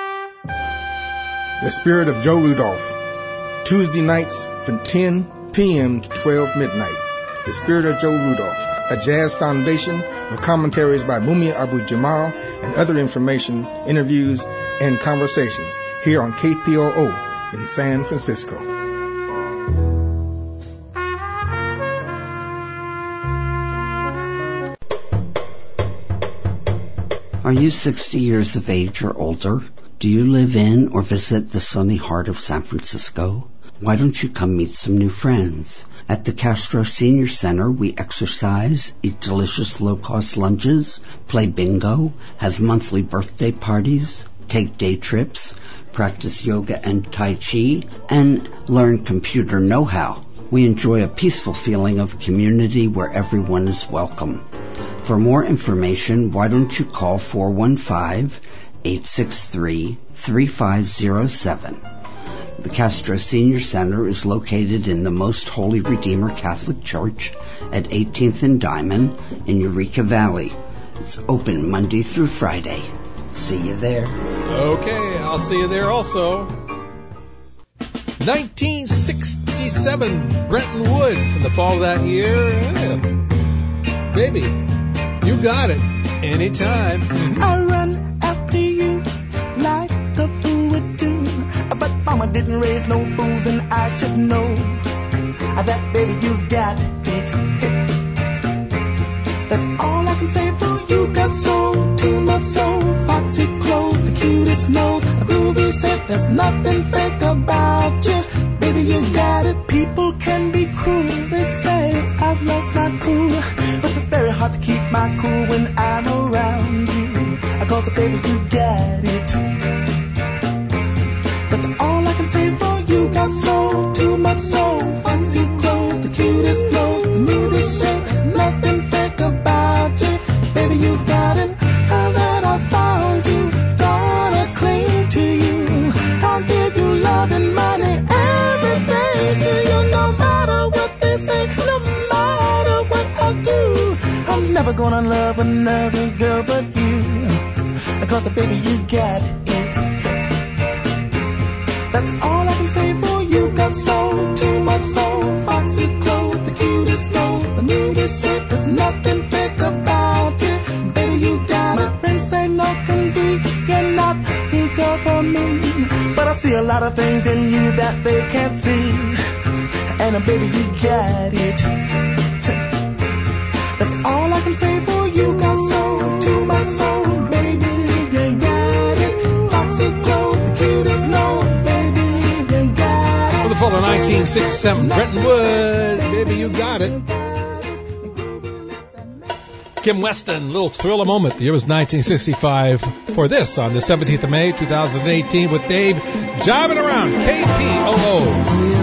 Speaker 22: The Spirit of Joe Rudolph. Tuesday nights from 10 p.m. to 12 midnight. The Spirit of Joe Rudolph, a jazz foundation with commentaries by Mumia Abu-Jamal and other information, interviews, and conversations here on KPOO in San Francisco.
Speaker 23: Are you 60 years of age or older? Do you live in or visit the sunny heart of San Francisco? Why don't you come meet some new friends? At the Castro Senior Center, we exercise, eat delicious low-cost lunches, play bingo, have monthly birthday parties, take day trips, practice yoga and Tai Chi, and learn computer know-how. We enjoy a peaceful feeling of community where everyone is welcome. For more information, why don't you call 415-863-3507. The Castro Senior Center is located in the Most Holy Redeemer Catholic Church at 18th and Diamond in Eureka Valley. It's open Monday through Friday. See you there.
Speaker 1: Okay, I'll see you there also. 1967, Brenton Wood from the fall of that year. Yeah. Baby, you got it. Anytime.
Speaker 3: I run after you like a fool would do. But mama didn't raise no fools, and I should know that, baby, you got it. That's all I can say for you. Got soul, too much soul, foxy clothes, the cutest
Speaker 6: cutest nose, a groovy set, there's nothing fake about you. Baby, you got it. People can be cruel, they say I've lost my cool, but it's very hard to keep my cool when I'm around you. Cause baby, you got it. That's all I can say for you. Got soul, too much soul. Fancy clothes, the cutest nose, the nudist shape. There's nothing fake about you. Baby, you got it. Now that I found you, gonna cling to you. I'll give you love and money, everything to you. No matter what they say, no matter what I do, I'm never gonna love another girl but you. Cause baby, you got it. That's all I can say for you. Got soul, too much soul. Foxy clothes, the cutest nose, the nudist shape. There's nothing fake about you. Baby, you got it. Friends say no can be. You're not the girl for me. But I see a lot of things in you that they can't see. And baby, you got it. That's all I can say for you. Got soul, too much soul. Baby, you got it. Foxy clothes, the cutest nose. Baby, you got it.
Speaker 1: For the fall of 1967, Brenton Wood, baby, you got it. Kim Weston, little thriller moment. The year was 1965 for this on the 17th of May, 2018 with Dave jiving around KPOO.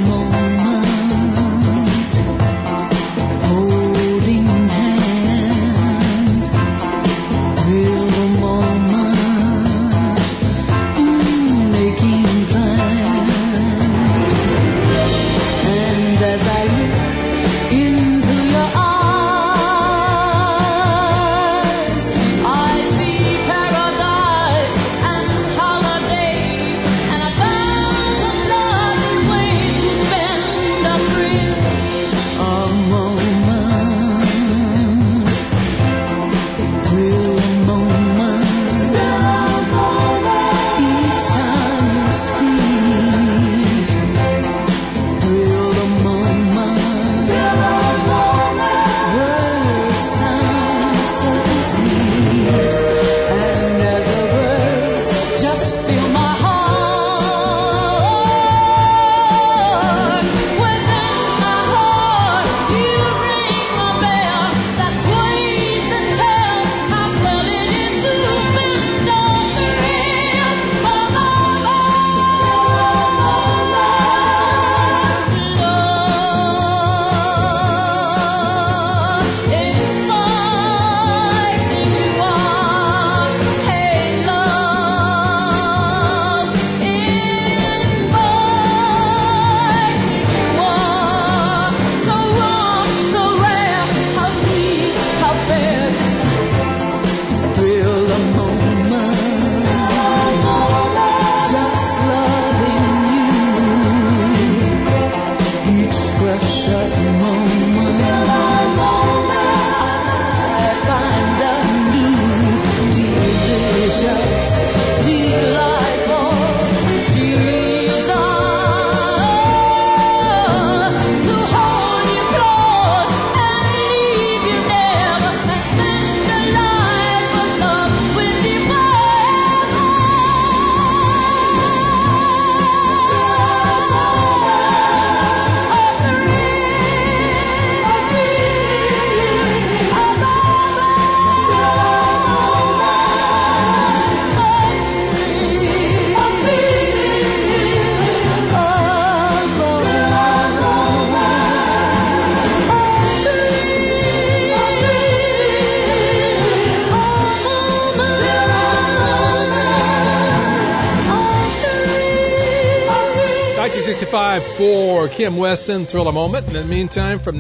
Speaker 1: For Kim Weston, Thriller Moment. In the meantime, from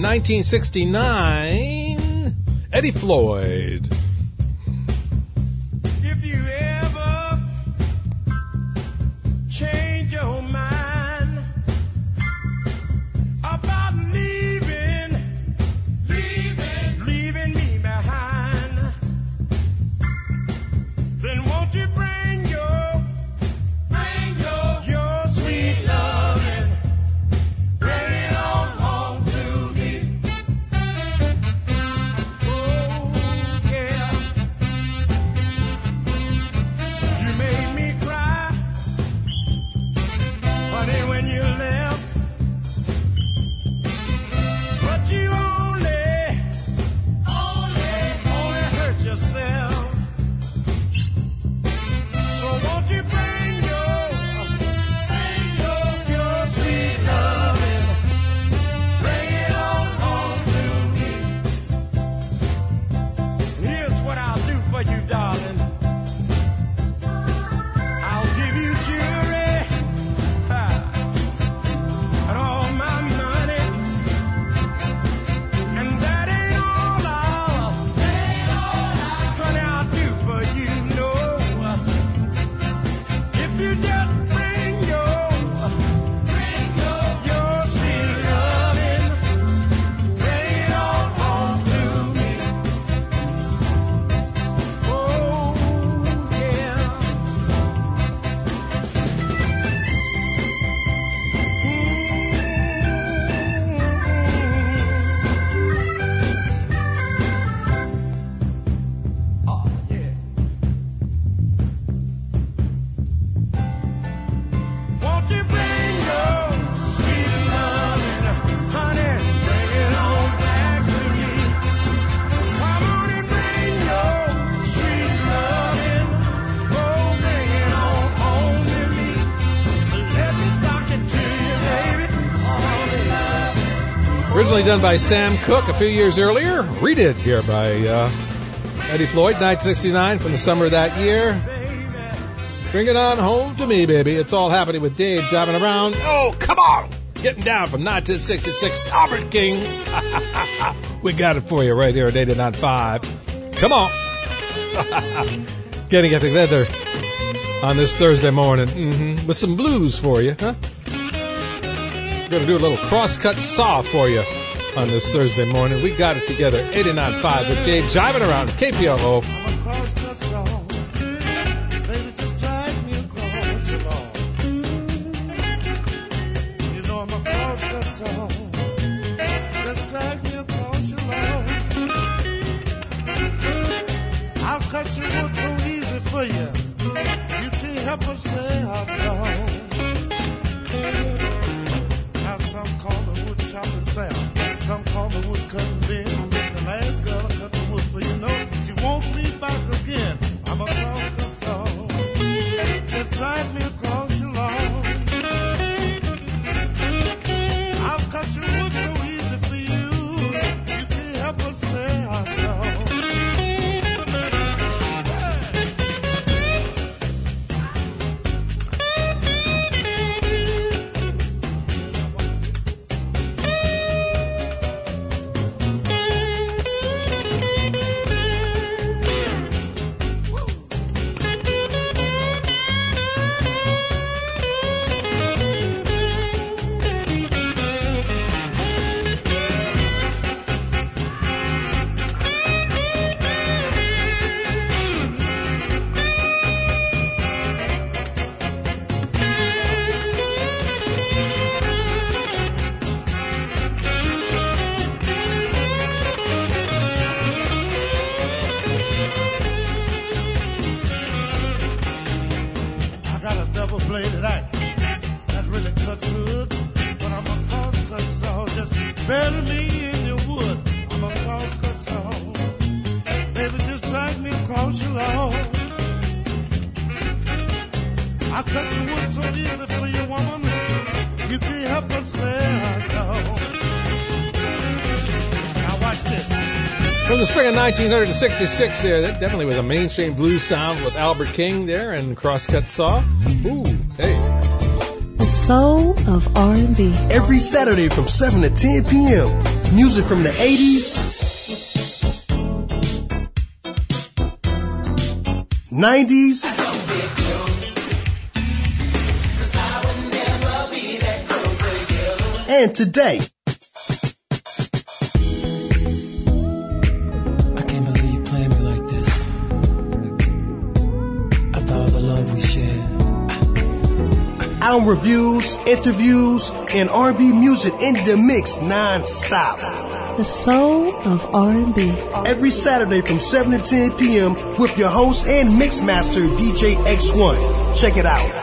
Speaker 1: 1969, Eddie Floyd.
Speaker 3: If you ever change your mind about leaving me behind, then won't you bring your sweet love. Oh, yeah.
Speaker 1: Originally done by Sam Cooke a few years earlier. Redid here by Eddie Floyd, 1969 from the summer of that year. Bring it on home to me, baby. It's all happening with Dave driving around. Oh, come on! Getting down from 1966, Albert King. We got it for you right here at 89.5. Come on. Getting it together on this Thursday morning with some blues for you, huh? We're going to do a little cross-cut saw for you on this Thursday morning. We got it together, 89.5 with Dave driving around KPLO.
Speaker 3: Some call me wood cutting bin. The last girl I cut the wood for, you know, she won't be back again. I'm a cross-cut saw. Just drive me across your lawn. I'll cut your wood so easy for you. You can't help but say I know.
Speaker 1: From the spring of 1966 there, that definitely was a mainstream blues sound with Albert King there and Crosscut Saw. Ooh, hey.
Speaker 2: The soul of R&B.
Speaker 4: Every Saturday from 7 to 10 p.m. Music from the 80s, 90s, and today. Album reviews, interviews, and R&B music in the mix non-stop.
Speaker 2: The soul of R&B.
Speaker 4: Every Saturday from 7 to 10 p.m. with your host and mix master, DJ X1. Check it out.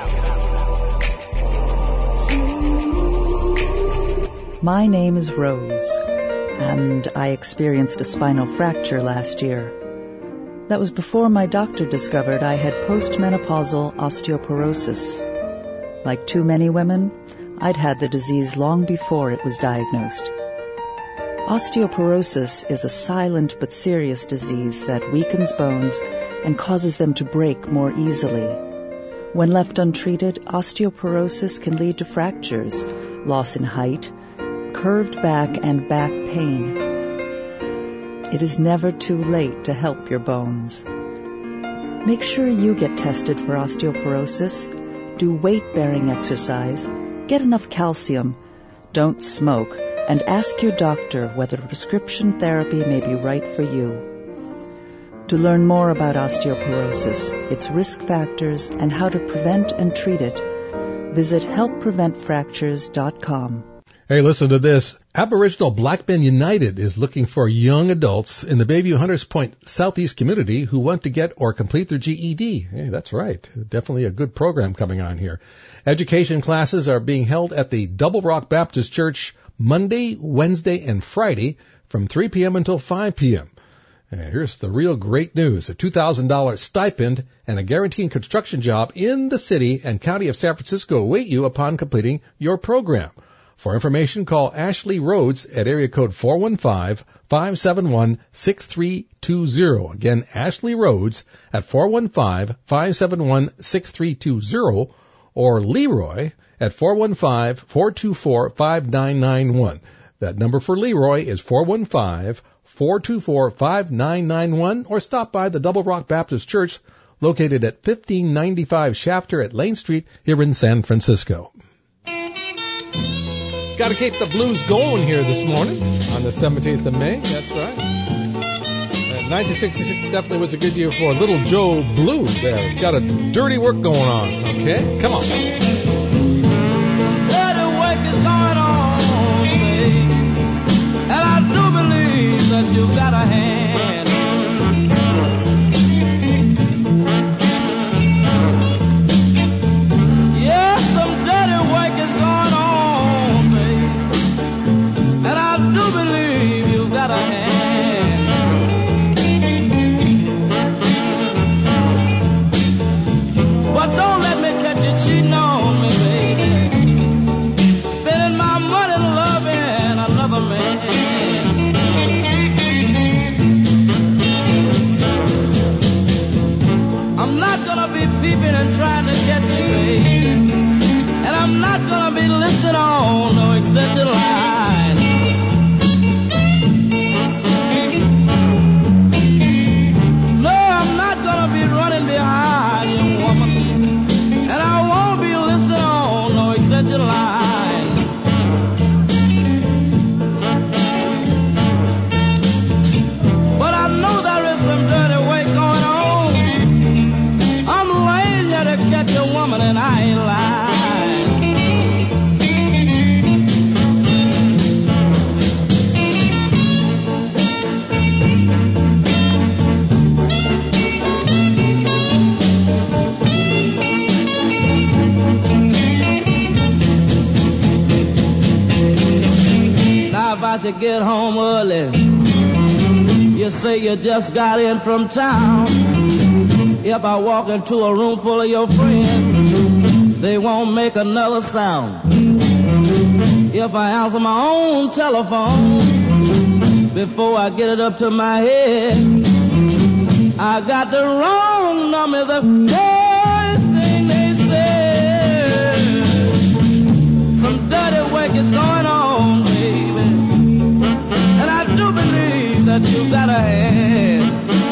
Speaker 5: My name is Rose, and I experienced a spinal fracture last year. That was before my doctor discovered I had postmenopausal osteoporosis. Like too many women, I'd had the disease long before it was diagnosed. Osteoporosis is a silent but serious disease that weakens bones and causes them to break more easily. When left untreated, osteoporosis can lead to fractures, loss in height, curved back, and back pain. It is never too late to help your bones. Make sure you get tested for osteoporosis. Do weight-bearing exercise, get enough calcium, don't smoke, and ask your doctor whether prescription therapy may be right for you. To learn more about osteoporosis, its risk factors, and how to prevent and treat it, visit helppreventfractures.com.
Speaker 1: Hey, listen to this. Aboriginal Black Men United is looking for young adults in the Bayview Hunters Point Southeast community who want to get or complete their GED. Hey, that's right. Definitely a good program coming on here. Education classes are being held at the Double Rock Baptist Church Monday, Wednesday, and Friday from 3 p.m. until 5 p.m. And here's the real great news. A $2,000 stipend and a guaranteed construction job in the city and county of San Francisco await you upon completing your program. For information, call Ashley Rhodes at area code 415-571-6320. Again, Ashley Rhodes at 415-571-6320 or Leroy at 415-424-5991. That number for Leroy is 415-424-5991, or stop by the Double Rock Baptist Church located at 1595 Shafter at Lane Street here in San Francisco. Got to keep the blues going here this morning on the 17th of May. That's right. 1966 definitely was a good year for Little Joe Blue there. Got a dirty work going on. Okay, come on.
Speaker 6: Dirty work is going on, babe, and I do believe that you've got a hand. Yes, some dirty work is going on, babe, and I do believe you've got a hand. But don't let me catch you cheating on me, baby. Spending my money loving another man. I'm not gonna be peeping and trying to catch you, baby. And I'm not gonna be listening on no extension line. No, I'm not gonna be running behind you, woman. And I won't be listening on no extension line. But I know there is some dirty work going on. I'm laying here to catch a woman and I ain't lying. Now if I should get home early, you say you just got in from town. If I walk into a room full of your friends, they won't make another sound. If I answer my own telephone before I get it up to my head, I got the wrong number, the first thing they said. Some dirty work is going on, baby, and I do believe that you got a hand.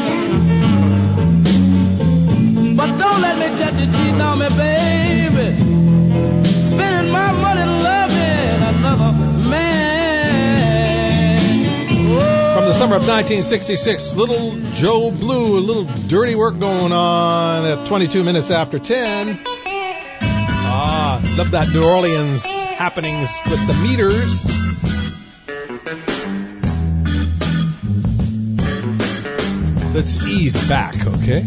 Speaker 6: But don't let me catch you cheating on me, baby. Spending my money loving another man. Oh.
Speaker 1: From the summer of 1966, Little Joe Blue, a little dirty work going on at 22 minutes after 10. Love that New Orleans happenings with the meters. Let's ease back, okay?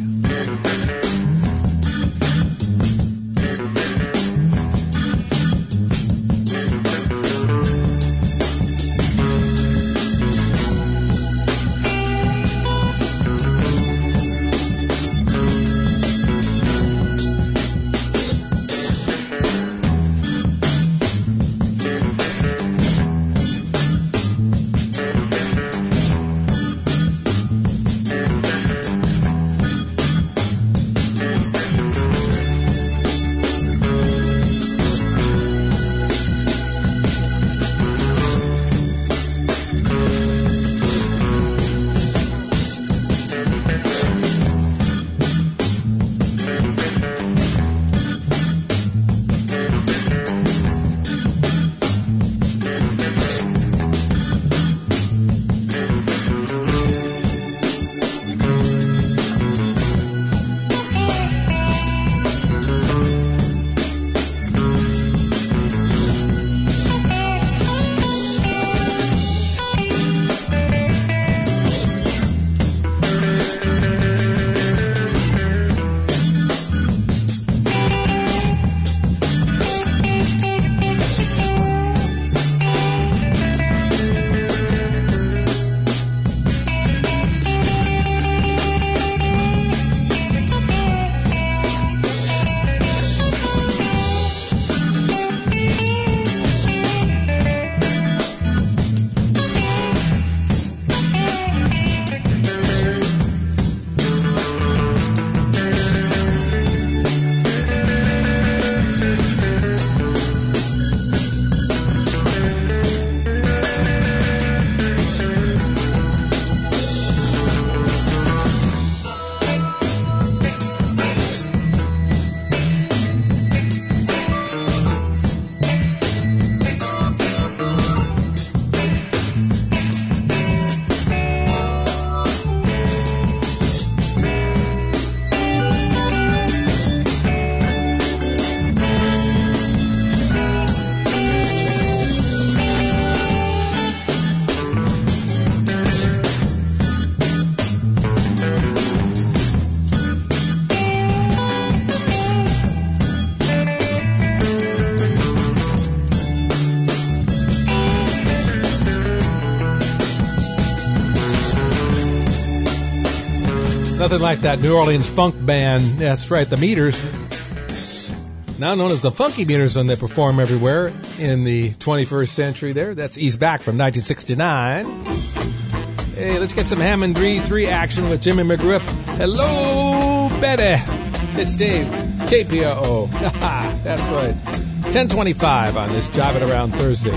Speaker 1: Nothing like that New Orleans funk band. That's right, the Meters. Now known as the Funky Meters, when they perform everywhere in the 21st century there. That's Ease Back from 1969. Hey, let's get some Hammond 3-3 action with Jimmy McGriff. Hello, Betty. It's Dave. KPRO. That's right. 10:25 on this Jiving Around Thursday.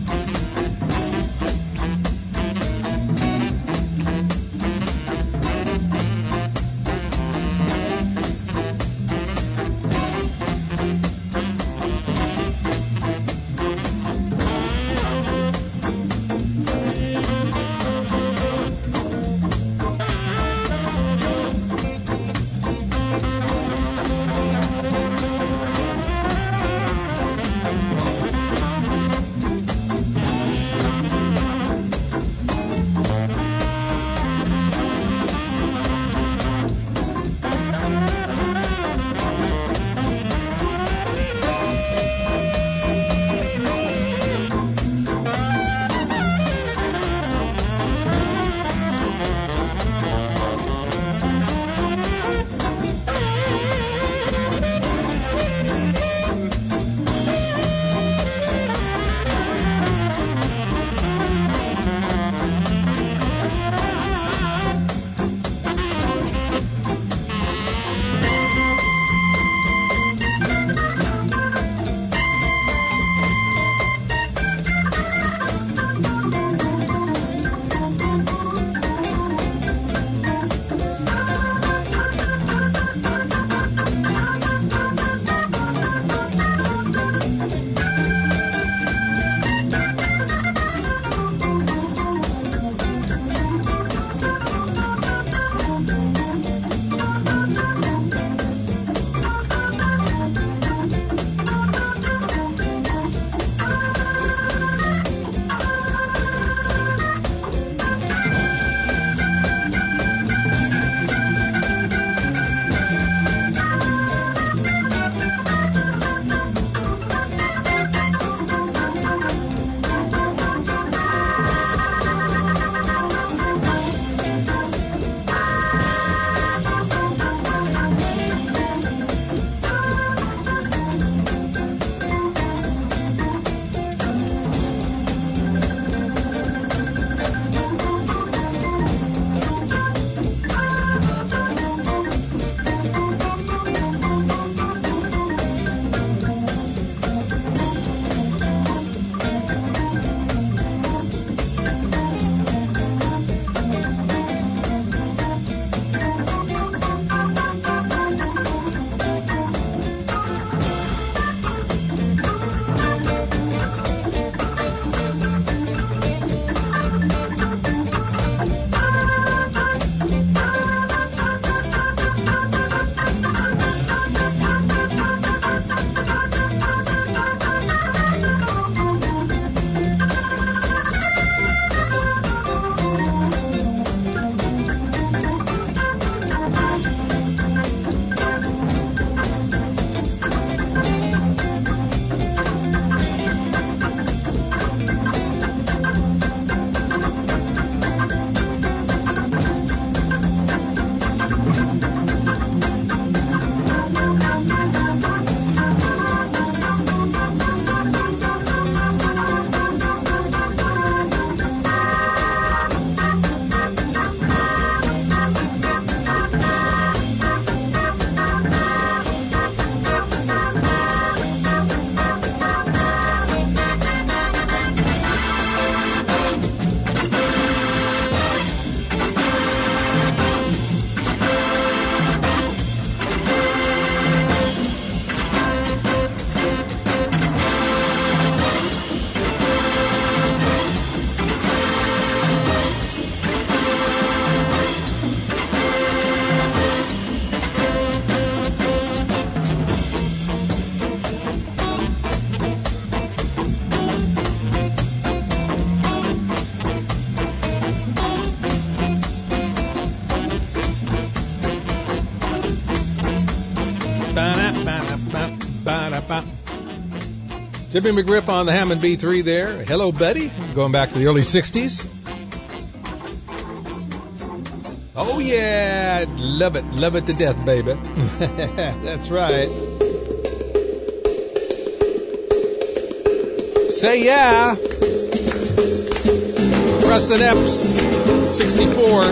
Speaker 1: Jimmy McGriff on the Hammond B3 there. Hello, Betty. Going back to the early 60s. Oh, yeah. Love it. Love it to death, baby. That's right. Say yeah. Preston Epps, 64.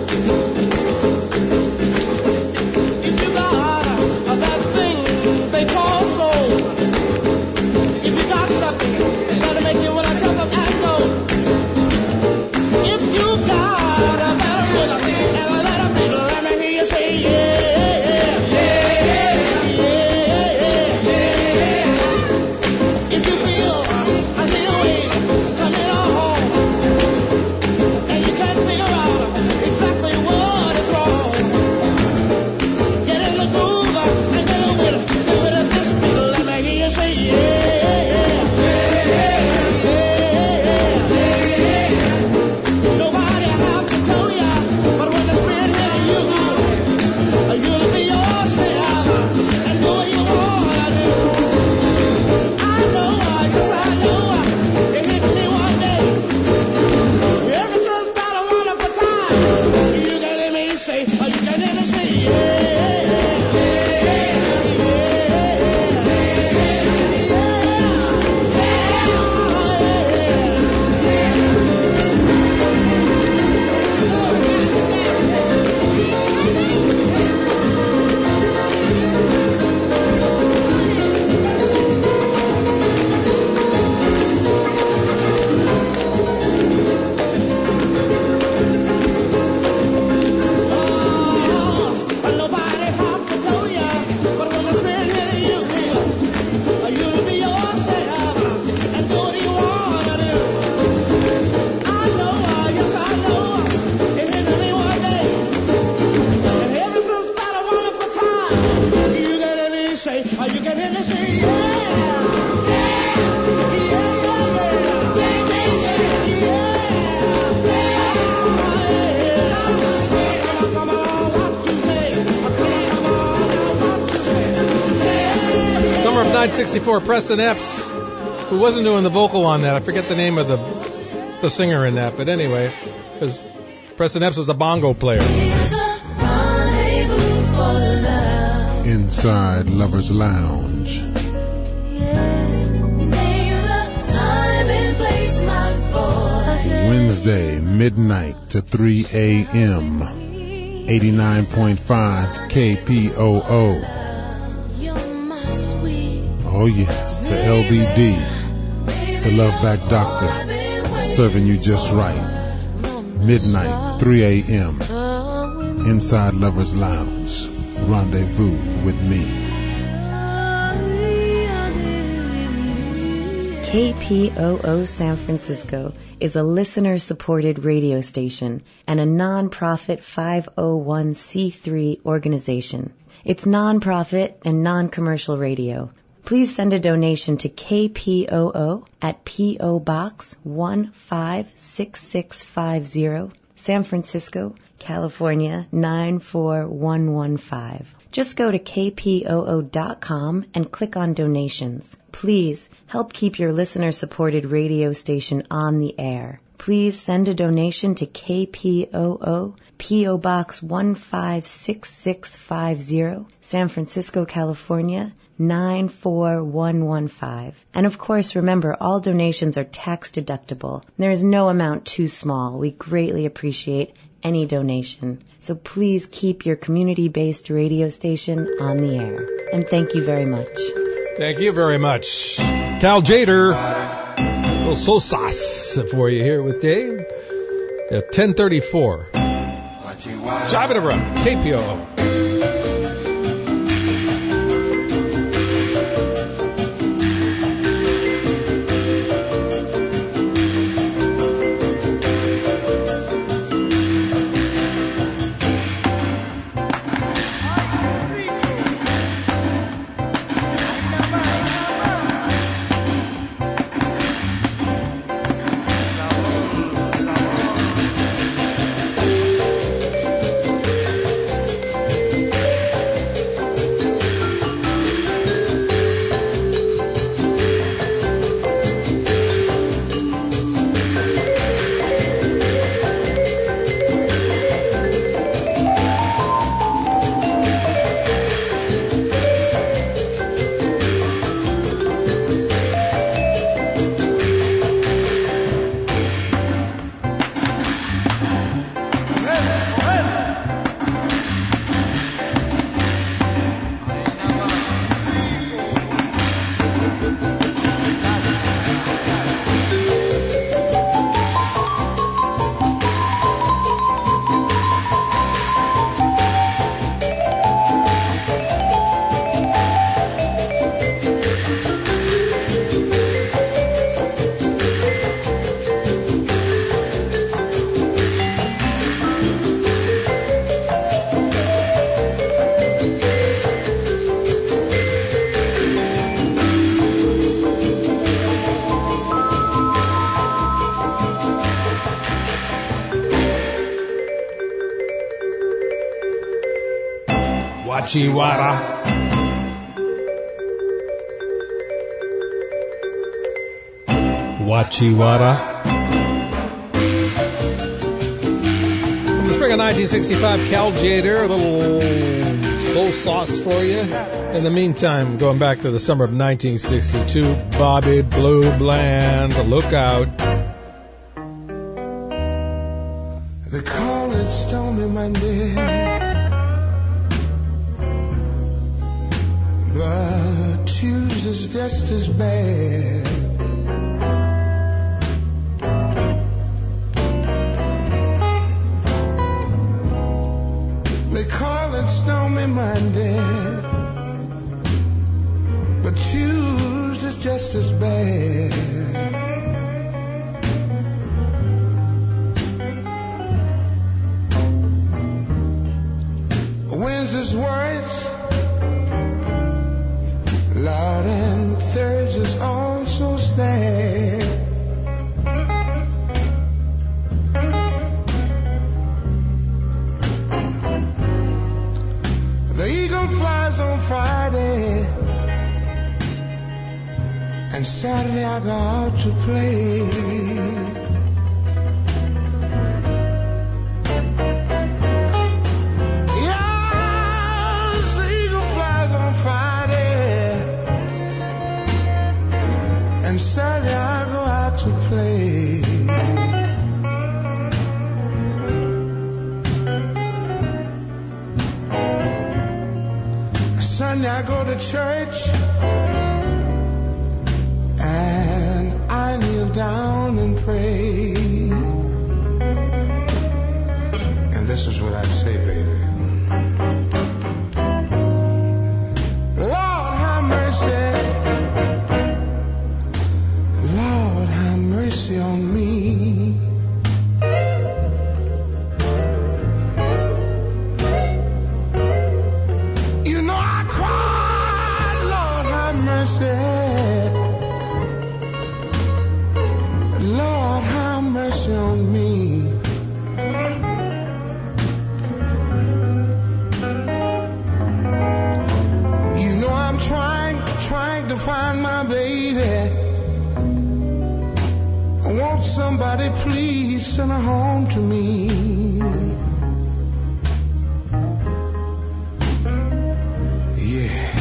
Speaker 1: Summer of 1964, Preston Epps, who wasn't doing the vocal on that. I forget the name of the singer in that, but anyway, because Preston Epps was a bongo player.
Speaker 7: Inside Lover's Lounge. Wednesday, midnight to 3 a.m. 89.5 KPOO. Oh yes, the LBD, the Love Back Doctor, serving you just right. Midnight, 3 a.m. Inside Lover's Lounge. Rendezvous with me.
Speaker 9: KPOO San Francisco is a listener-supported radio station and a non-profit 501c3 organization. It's non-profit and non-commercial radio. Please send a donation to KPOO at P.O. Box 156650, San Francisco, California 94115. Just go to kpoo.com and click on donations. Please help keep your listener-supported radio station on the air. Please send a donation to KPOO, P.O. Box 156650, San Francisco, California 94115. And of course, remember, all donations are tax deductible. There is no amount too small. We greatly appreciate any donation. So please keep your community-based radio station on the air. And thank you very much.
Speaker 1: Thank you very much. Cal Jader, a little soul sauce for you here with Dave at 1034. Jive it around, KPOO. Wachiwara. Wachiwara. From the spring of 1965, Cal Jader, a little soul sauce for you. In the meantime, going back to the summer of 1962, Bobby Blue Bland, look out.
Speaker 6: They call it Stormy Monday, but Tuesday's just as bad. They call it Stormy Monday, but Tuesday's just as bad. Wednesday's worse, Lord, and Thursday's also sad. The eagle flies on Friday, and Saturday I go out to play. Yes, the eagle flies on Friday, and Saturday I go out to play. Sunday I go to church, and I kneel down and pray. And this is what I'd say, baby. Lord, have mercy. Lord, have mercy on me. You know I cried, Lord, have mercy. Lord, have mercy on me. You know I'm trying to find my baby. I want somebody, please send her home to me. Yeah.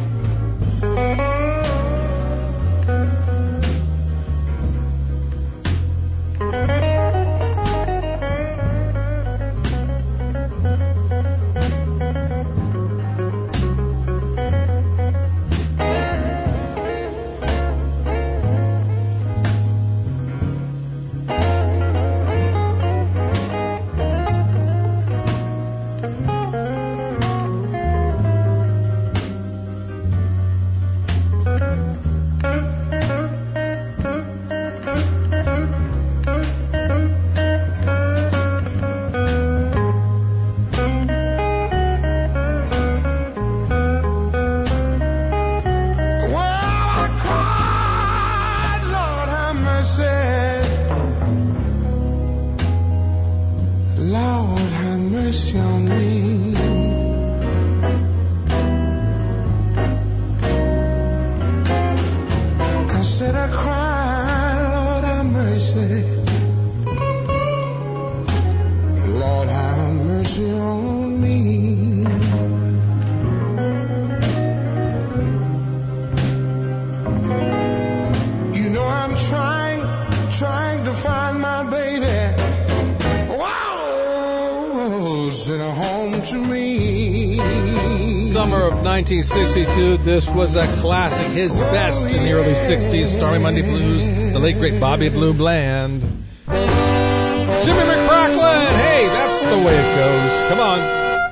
Speaker 1: Summer of 1962, this was a classic, his best in the early 60s, Stormy Monday Blues, the late great Bobby Blue Bland. Jimmy McCracklin, hey, that's the way it goes. Come on.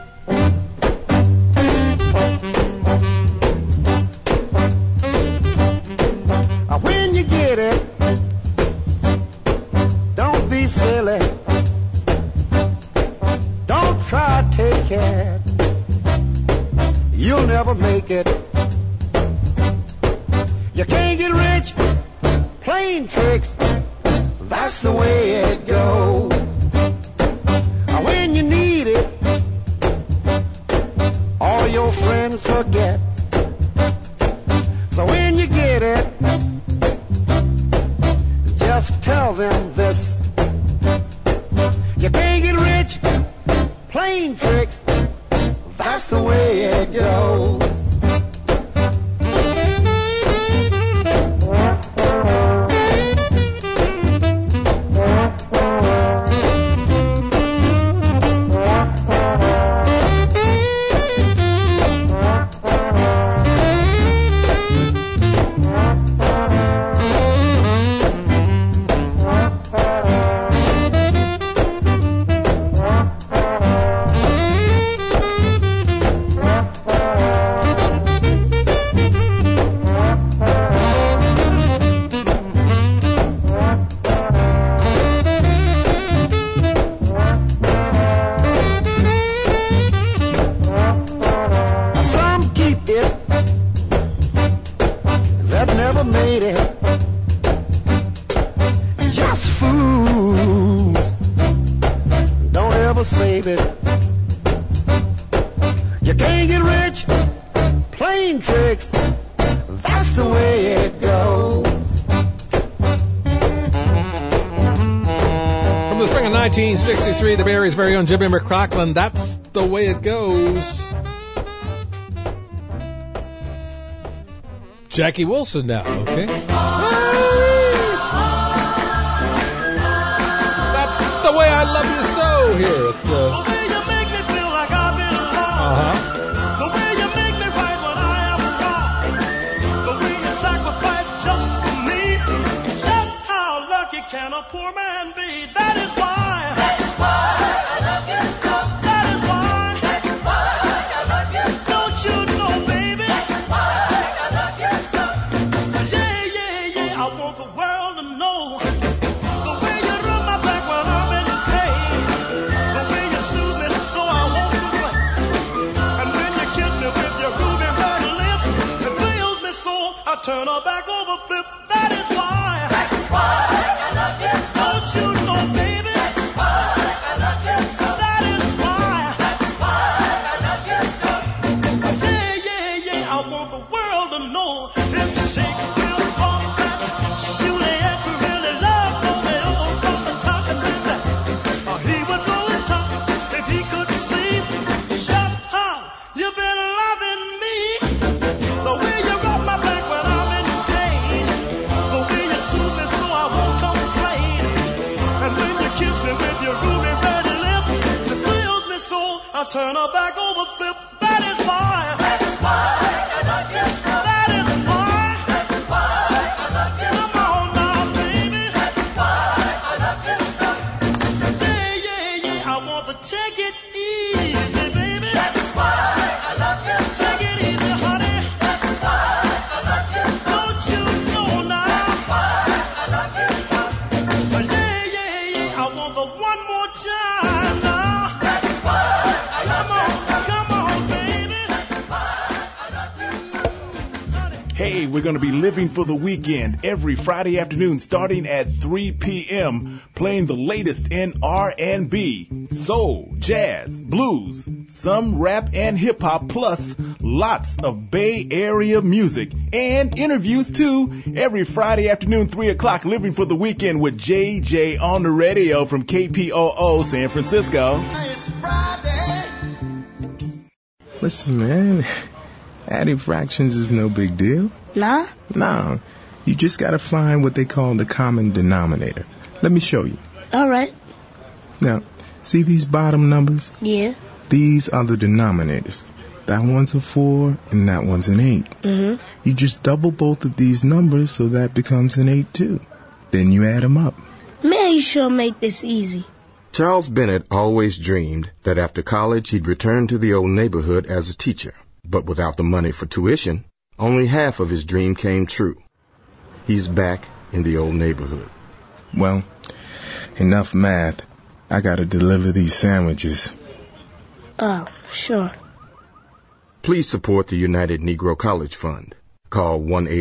Speaker 3: When you get it, don't be silly. Don't try to take it. You'll never make it. You can't get rich playing tricks. That's the way it goes. When you need it, all your friends forget. So when you get it, just tell them this. You can't get rich playing tricks. That's the way it goes. That's the way it goes.
Speaker 1: From the spring of 1963, the Bay Area's very own Jimmy McCracklin, That's the Way It Goes. Jackie Wilson now, okay? That's the way I love you so here at
Speaker 3: The way you make me feel like I belong. The way you make me right when I am wrong. The way you sacrifice just for me. Just how lucky can a poor man be? That is why. That is why I love you so. That is why. That is why I love you so. Don't you know, baby? That is why I love you so. Yeah, yeah, yeah. I want the world to know. The way you rub my back when I'm in pain. The way you soothe me so I won't complain. And when you kiss me with your ruby red lips, it thrills me so I turn her back over flip. That is why. That is why I love you so. Don't you know, baby? That is why I love you so. That is why. That is why I love you so. Yeah, yeah, yeah. I want the world to know if Shakespeare thought that Juliet really loved Romeo from the top and then that he would throw his top if he could see just how you've been loving me. The way you rub my back when I'm in pain. The way you soothe me so I won't complain. And when you kiss me with your ruby red lips, it thrills me so I turn her back over flip. That is why. That is why I love you so. That is why. That is why I love you so. Come on now, baby. That is why I love you so. Yeah, yeah, yeah. I want to take it easy, baby. That is why I love you so. Take it easy, honey. That is why I love you so. Don't you know now? That is why I love you so. Yeah, yeah, yeah. I want the one more time now. That is why I love you so. Come on, baby. That is why I love you so.
Speaker 8: Hey, we're going to be living for the weekend every Friday afternoon starting at 3 p.m. playing the latest in R&B, soul, jazz, blues, some rap and hip hop, plus lots of Bay Area music and interviews too. Every Friday afternoon, 3 o'clock, living for the weekend with JJ on the radio from KPOO San Francisco.
Speaker 10: Listen, man, adding fractions is no big deal.
Speaker 18: Nah?
Speaker 10: No, you just gotta find what they call the common denominator. Let me show you.
Speaker 18: All right.
Speaker 10: Now, see these bottom numbers?
Speaker 18: Yeah.
Speaker 10: These are the denominators. That one's a 4 and that one's an 8.
Speaker 18: Mm-hmm.
Speaker 10: You just double both of these numbers so that becomes an 8 too. Then you add them up.
Speaker 18: Man, you sure make this easy.
Speaker 12: Charles Bennett always dreamed that after college he'd return to the old neighborhood as a teacher. But without the money for tuition, only half of his dream came true. He's back in the old neighborhood.
Speaker 10: Well, enough math. I gotta deliver these sandwiches.
Speaker 18: Oh, sure.
Speaker 12: Please support the United Negro College Fund. Call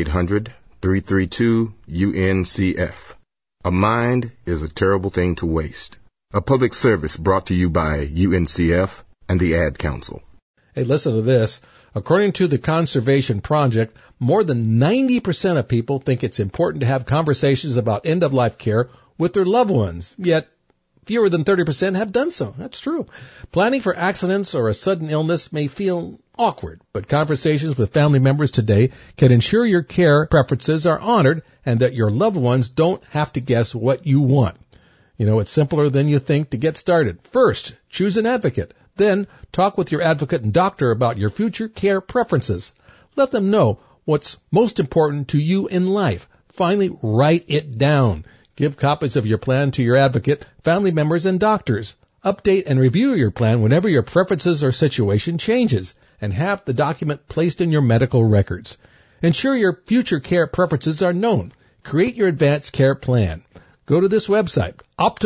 Speaker 12: 1-800-332-UNCF. A mind is a terrible thing to waste. A public service brought to you by UNCF and the Ad Council.
Speaker 1: Hey, listen to this. According to the Conservation Project, more than 90% of people think it's important to have conversations about end-of-life care with their loved ones, yet fewer than 30% have done so. That's true. Planning for accidents or a sudden illness may feel awkward, but conversations with family members today can ensure your care preferences are honored and that your loved ones don't have to guess what you want. You know, it's simpler than you think to get started. First, choose an advocate. Then, talk with your advocate and doctor about your future care preferences. Let them know what's most important to you in life. Finally, write it down. Give copies of your plan to your advocate, family members, and doctors. Update and review your plan whenever your preferences or situation changes, and have the document placed in your medical records. Ensure your future care preferences are known. Create your advanced care plan. Go to this website,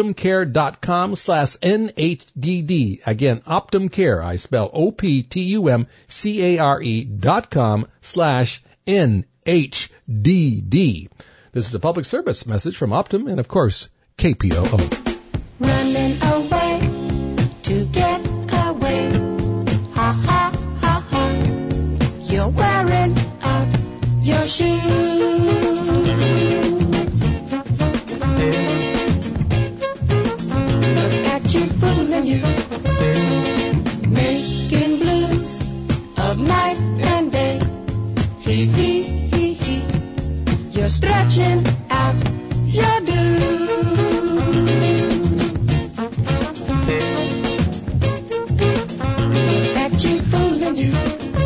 Speaker 1: optumcare.com/NHDD. Again, OptumCare, I spell OPTUMCARE.com/NHDD. This is a public service message from Optum and, of course, KPOO.
Speaker 3: Running away to get away. Ha ha ha ha. You're wearing out your shoes. Look at you fooling you, making blues of night and day. He he he he. You're stretching out your dues. Look at you fooling you.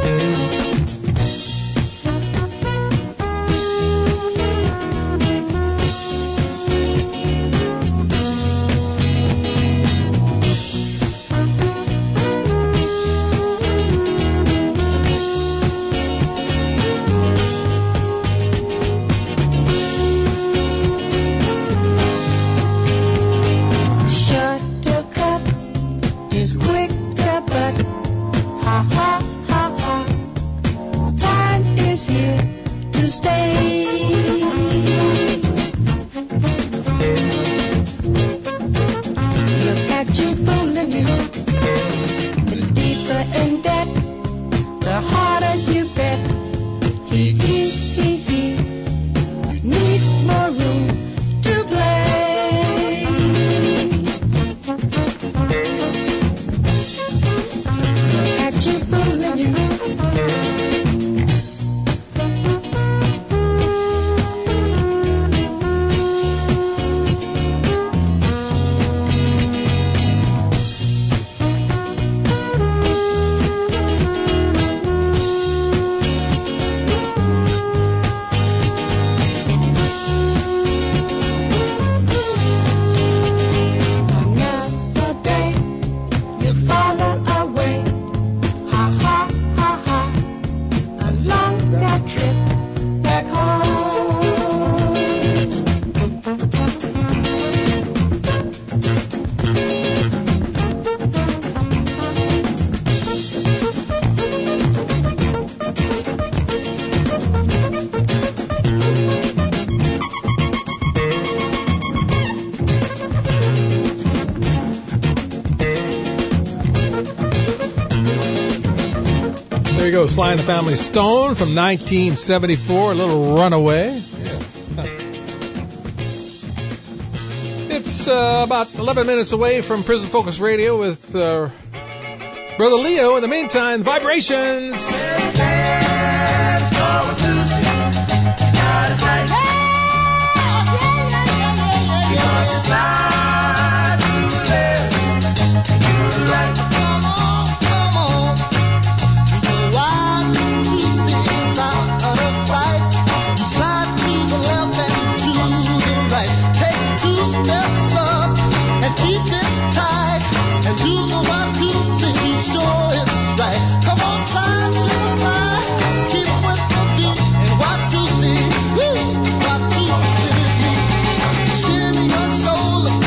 Speaker 1: Sly and the Family Stone from 1974, a little Runaway. It's about 11 minutes away from Prison Focus Radio with Brother Leo. In the meantime, Vibrations.
Speaker 3: Soul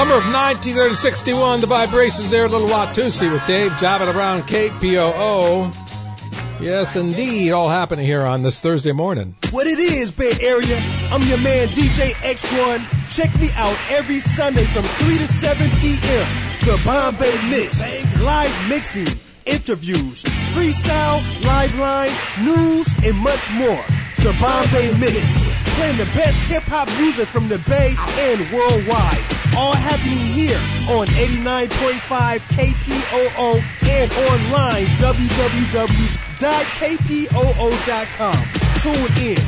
Speaker 1: Summer of 1961, the vibrations there, Little Watusi with Dave jiving around KPOO. Yes, indeed, all happening here on this Thursday morning.
Speaker 4: What it is, Bay Area, I'm your man DJ X1. Check me out every Sunday from 3 to 7 p.m. The Bombay Mix, live mixing, interviews, freestyle, live line, news, and much more. The Bombay Mix, playing the best hip-hop music from the Bay and worldwide. All happening here on 89.5 KPOO and online www.kpoo.com. Tune in.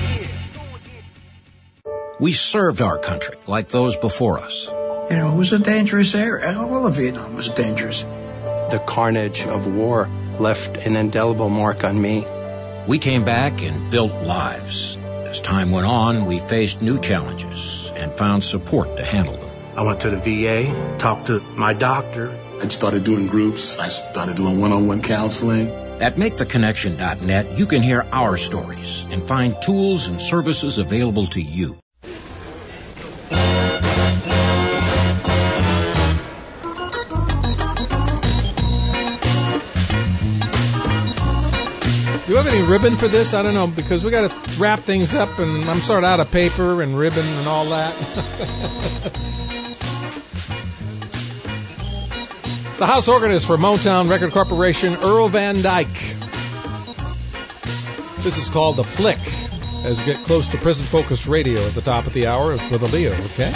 Speaker 13: We served our country like those before us.
Speaker 14: You know, it was a dangerous area. All of Vietnam was dangerous.
Speaker 15: The carnage of war left an indelible mark on me.
Speaker 13: We came back and built lives. As time went on, we faced new challenges and found support to handle them.
Speaker 24: I went to the VA, talked to my doctor.
Speaker 25: I started doing groups. I started doing one-on-one counseling.
Speaker 13: At MakeTheConnection.net, you can hear our stories and find tools and services available to you.
Speaker 1: Do you have any ribbon for this? I don't know, because we got to wrap things up, and I'm sort of out of paper and ribbon and all that. The house organist for Motown Record Corporation, Earl Van Dyke. This is called The Flick, as we get close to Prison Focus Radio at the top of the hour with a Leo, okay?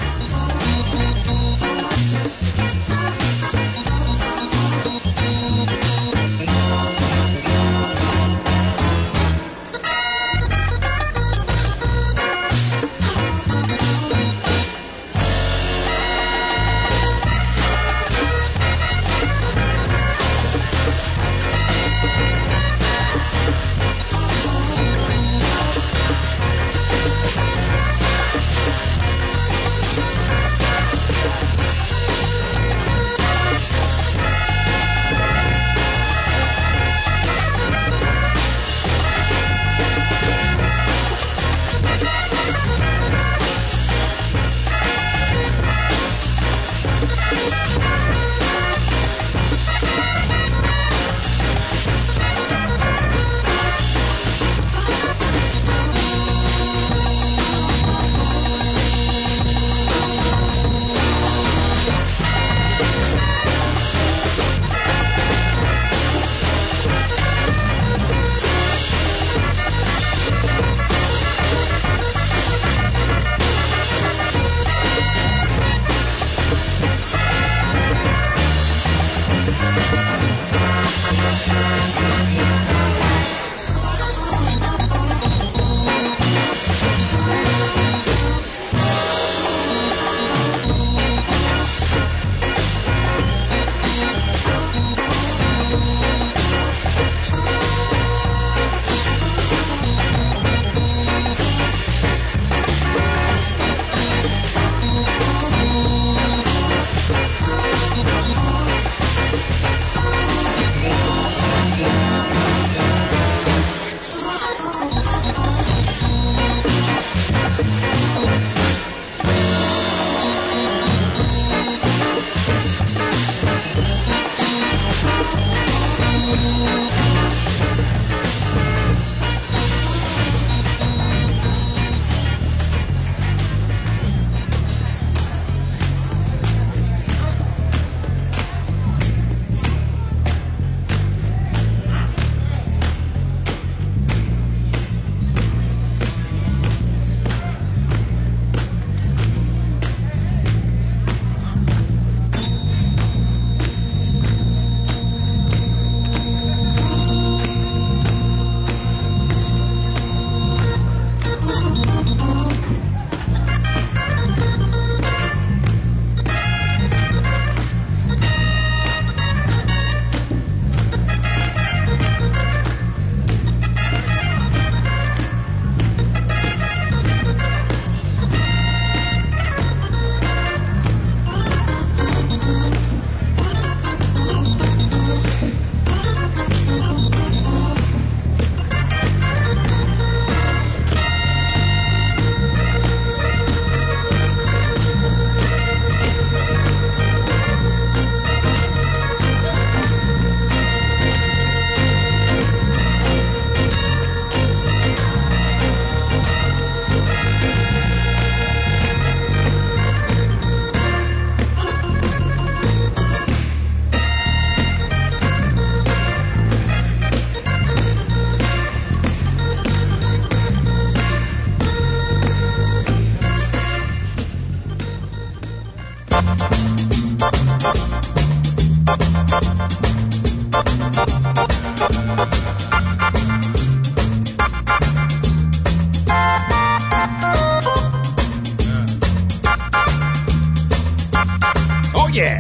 Speaker 8: yeah.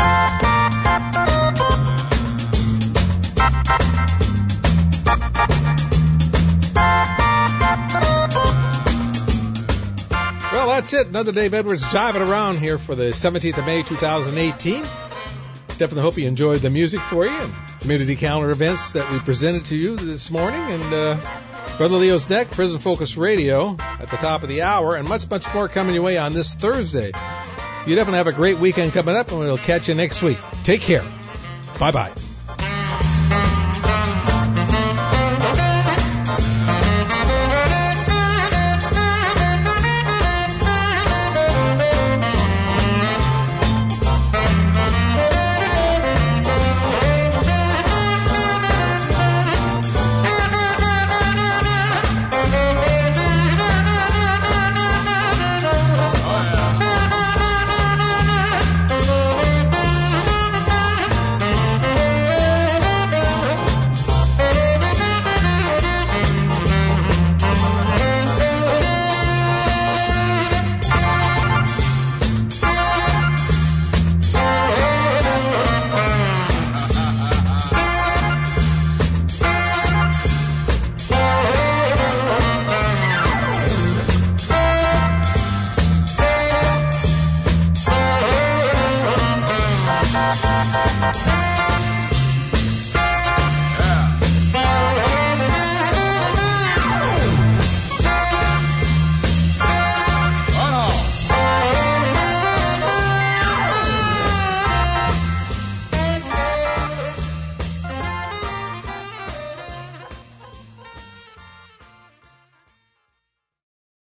Speaker 1: Well, that's it. Another Dave Edwards jiving around here for the 17th of May, 2018. Definitely hope you enjoyed the music for you and community calendar events that we presented to you this morning. And Brother Leo's next, Prison Focus Radio at the top of the hour, and much, much more coming your way on this Thursday. You definitely have a great weekend coming up, and we'll catch you next week. Take care. Bye-bye.